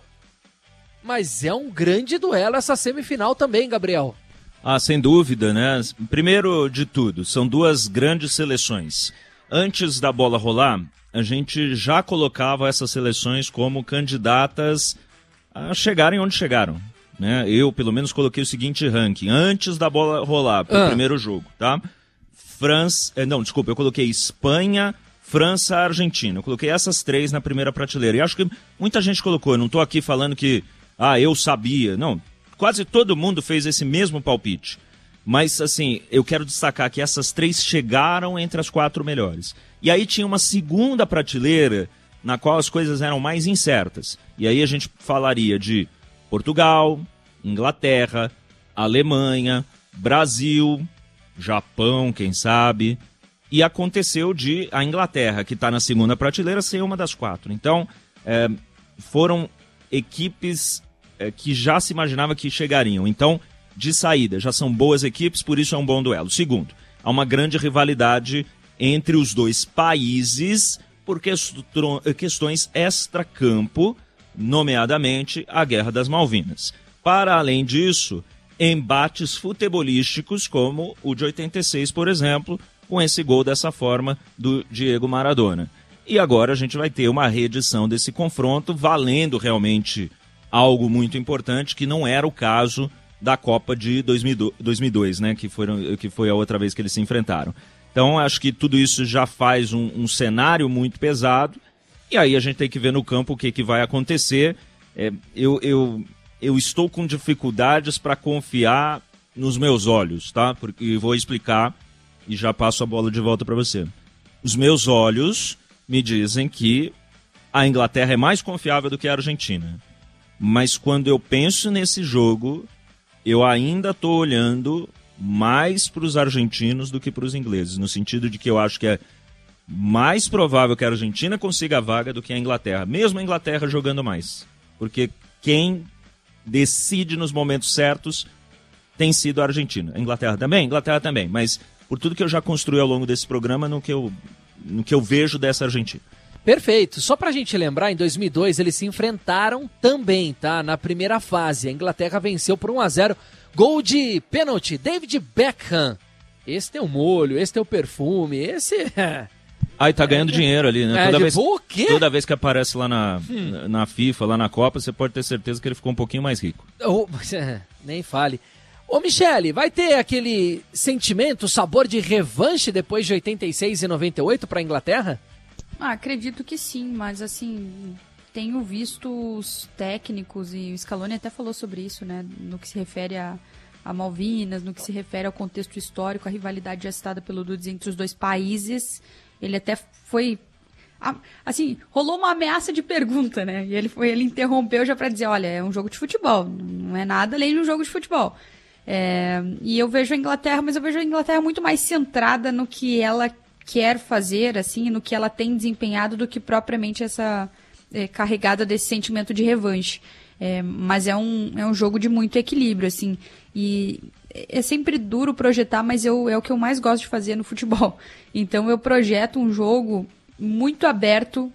mas é um grande duelo essa semifinal também, Gabriel. Ah, sem dúvida, né? Primeiro de tudo, são duas grandes seleções. Antes da bola rolar, a gente já colocava essas seleções como candidatas a chegarem onde chegaram. Né? Eu, pelo menos, coloquei o seguinte ranking, antes da bola rolar, pro ah. primeiro jogo, tá? França, não, desculpa, eu coloquei Espanha, França, Argentina. Eu coloquei essas três na primeira prateleira. E acho que muita gente colocou, eu não tô aqui falando que, ah, eu sabia. Não, quase todo mundo fez esse mesmo palpite. Mas, assim, eu quero destacar que essas três chegaram entre as quatro melhores. E aí tinha uma segunda prateleira na qual as coisas eram mais incertas. E aí a gente falaria de Portugal, Inglaterra, Alemanha, Brasil, Japão, quem sabe. E aconteceu de a Inglaterra, que está na segunda prateleira, ser uma das quatro. Então, é, foram equipes é, que já se imaginava que chegariam. Então, de saída, já são boas equipes, por isso é um bom duelo. Segundo, há uma grande rivalidade entre os dois países por questões extracampo, nomeadamente a Guerra das Malvinas. Para além disso, embates futebolísticos como o de oitenta e seis, por exemplo, com esse gol dessa forma do Diego Maradona. E agora a gente vai ter uma reedição desse confronto, valendo realmente algo muito importante, que não era o caso da Copa de dois mil e dois, né, que, foram, que foi a outra vez que eles se enfrentaram. Então, acho que tudo isso já faz um, um cenário muito pesado, e aí a gente tem que ver no campo o que, que vai acontecer. É, eu, eu, eu estou com dificuldades para confiar nos meus olhos, tá? Porque, e vou explicar e já passo a bola de volta para você. Os meus olhos me dizem que a Inglaterra é mais confiável do que a Argentina. Mas quando eu penso nesse jogo, eu ainda estou olhando mais para os argentinos do que para os ingleses, no sentido de que eu acho que é mais provável que a Argentina consiga a vaga do que a Inglaterra, mesmo a Inglaterra jogando mais. Porque quem decide nos momentos certos tem sido a Argentina. A Inglaterra também? A Inglaterra também, mas por tudo que eu já construí ao longo desse programa, no que eu, no que eu vejo dessa Argentina. Perfeito. Só pra gente lembrar, em dois mil e dois eles se enfrentaram também, tá? Na primeira fase. A Inglaterra venceu por um a zero. Gol de pênalti, David Beckham. Esse tem o molho, esse tem o perfume, esse... Aí tá ganhando é, dinheiro ali, né? Toda, é, vez, o quê? toda vez que aparece lá na, hum. na FIFA, lá na Copa, você pode ter certeza que ele ficou um pouquinho mais rico. Oh, nem fale. Ô, Michele, vai ter aquele sentimento, sabor de revanche depois de oitenta e seis e noventa e oito pra Inglaterra? Ah, acredito que sim, mas assim, tenho visto os técnicos, e o Scaloni até falou sobre isso, né, no que se refere a, a Malvinas, no que se refere ao contexto histórico, a rivalidade já citada pelo Dudes entre os dois países. Ele até foi, assim, rolou uma ameaça de pergunta, né, e ele, foi, ele interrompeu já para dizer, olha, é um jogo de futebol, não é nada além de um jogo de futebol. É, e eu vejo a Inglaterra, mas eu vejo a Inglaterra muito mais centrada no que ela quer fazer, assim, no que ela tem desempenhado do que propriamente essa é, carregada desse sentimento de revanche. É, mas é um, é um jogo de muito equilíbrio, assim, e é sempre duro projetar, mas eu, é o que eu mais gosto de fazer no futebol. Então eu projeto um jogo muito aberto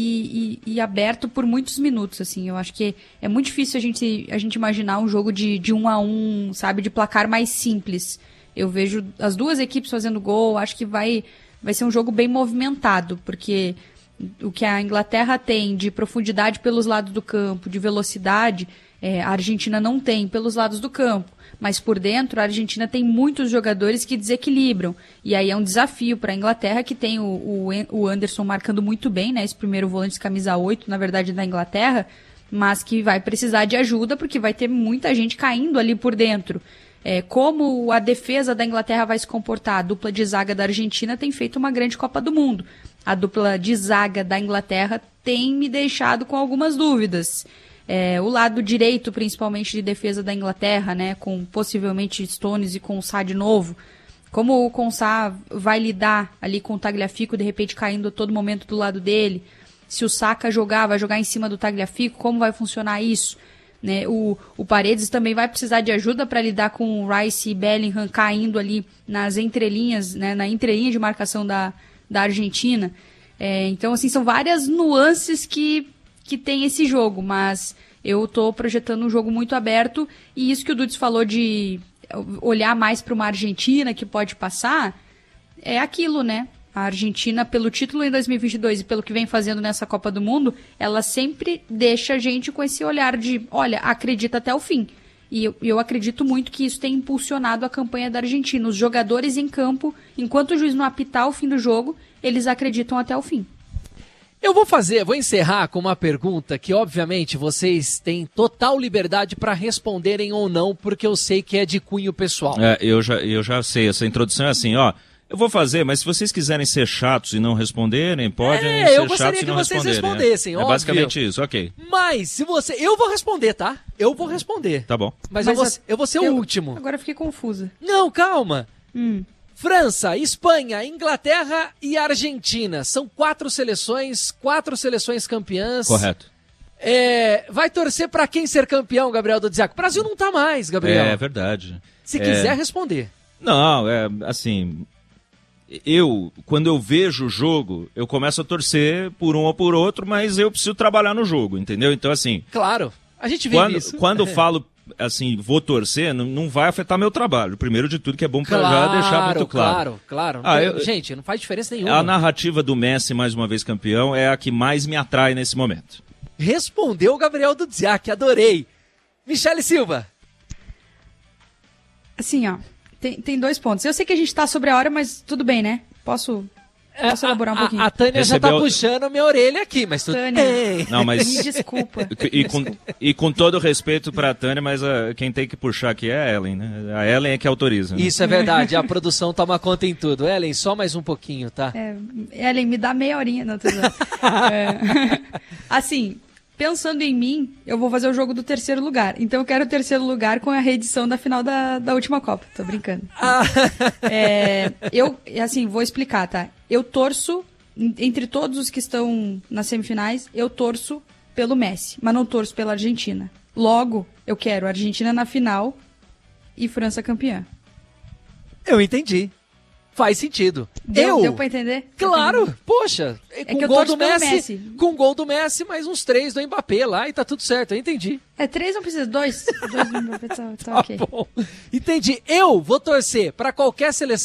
e, e, e aberto por muitos minutos, assim. Eu acho que é muito difícil a gente, a gente imaginar um jogo de, de um a um, sabe, de placar mais simples. Eu vejo as duas equipes fazendo gol, acho que vai... vai ser um jogo bem movimentado, porque o que a Inglaterra tem de profundidade pelos lados do campo, de velocidade, é, a Argentina não tem pelos lados do campo. Mas por dentro, a Argentina tem muitos jogadores que desequilibram. E aí é um desafio para a Inglaterra, que tem o, o, o Anderson marcando muito bem, né, esse primeiro volante de camisa oito, na verdade, da Inglaterra, mas que vai precisar de ajuda, porque vai ter muita gente caindo ali por dentro. É, como a defesa da Inglaterra vai se comportar? A dupla de zaga da Argentina tem feito uma grande Copa do Mundo. A dupla de zaga da Inglaterra tem me deixado com algumas dúvidas. É, o lado direito, principalmente de defesa da Inglaterra, né, com possivelmente Stones e Konsa de novo. Como o Konsa vai lidar ali com o Tagliafico, de repente caindo a todo momento do lado dele? Se o Saka jogar, vai jogar em cima do Tagliafico, como vai funcionar isso? Né, o, o Paredes também vai precisar de ajuda para lidar com o Rice e Bellingham caindo ali nas entrelinhas, né, na entrelinha de marcação da, da Argentina. É, então, assim, são várias nuances que, que tem esse jogo, mas eu estou projetando um jogo muito aberto, e isso que o Dudes falou de olhar mais para uma Argentina que pode passar, é aquilo, né? A Argentina, pelo título em dois mil e vinte e dois e pelo que vem fazendo nessa Copa do Mundo, ela sempre deixa a gente com esse olhar de, olha, acredita até o fim. E eu, eu acredito muito que isso tem impulsionado a campanha da Argentina. Os jogadores em campo, enquanto o juiz não apitar o fim do jogo, eles acreditam até o fim. Eu vou fazer, vou encerrar com uma pergunta que, obviamente, vocês têm total liberdade para responderem ou não, porque eu sei que é de cunho pessoal. É, eu já, eu já sei, essa introdução é assim, ó. Eu vou fazer, mas se vocês quiserem ser chatos e não responderem, podem é, ser eu chatos e não vocês responderem. Respondessem, é. óbvio. É basicamente isso, ok. Mas se você... Eu vou responder, tá? Eu vou responder. Tá bom. Mas, mas eu, vou, a... eu vou ser eu... o último. Agora eu fiquei confusa. Não, calma. Hum. França, Espanha, Inglaterra e Argentina. São quatro seleções, quatro seleções campeãs. Correto. É, vai torcer pra quem ser campeão, Gabriel do Dziaco? O Brasil não tá mais, Gabriel. É verdade. Se é... quiser responder. Não, é assim... Eu, quando eu vejo o jogo, eu começo a torcer por um ou por outro, mas eu preciso trabalhar no jogo, entendeu? Então, assim... Claro, a gente vive quando, isso. Quando eu falo assim, vou torcer, não, não vai afetar meu trabalho. Primeiro de tudo, que é bom para claro, já deixar muito claro. Claro, claro. Ah, eu, gente, não faz diferença nenhuma. A narrativa do Messi, mais uma vez campeão, é a que mais me atrai nesse momento. Respondeu o Gabriel Dudziak, adorei. Michele Silva. Assim, ó, tem, tem dois pontos. Eu sei que a gente tá sobre a hora, mas tudo bem, né? Posso... Posso elaborar um pouquinho? A, a Tânia Recebeu... já tá puxando minha orelha aqui, mas tudo Tânia, bem. Não, mas... me desculpa. E, e, com, e com todo respeito pra Tânia, mas a, quem tem que puxar aqui é a Ellen, né? A Ellen é que autoriza. Né? Isso é verdade, a produção toma conta em tudo. Ellen, só mais um pouquinho, tá? É, Ellen, me dá meia horinha. Não, tudo é, assim, pensando em mim, eu vou fazer o jogo do terceiro lugar. Então eu quero o terceiro lugar com a reedição da final da, da última Copa. Tô brincando. Ah. É, eu, assim, vou explicar, tá? Eu torço... Entre todos os que estão nas semifinais, eu torço pelo Messi, mas não torço pela Argentina. Logo, eu quero a Argentina na final e França campeã. Eu entendi. Faz sentido. Deu, eu? deu pra entender? Claro, poxa. É com que eu gol torço do pelo Messi, Messi. com gol do Messi, mais uns três do Mbappé lá e tá tudo certo, eu entendi. É, três não precisa, dois. Dois do Mbappé tá, tá Tá ok. bom. Entendi. Eu vou torcer pra qualquer seleção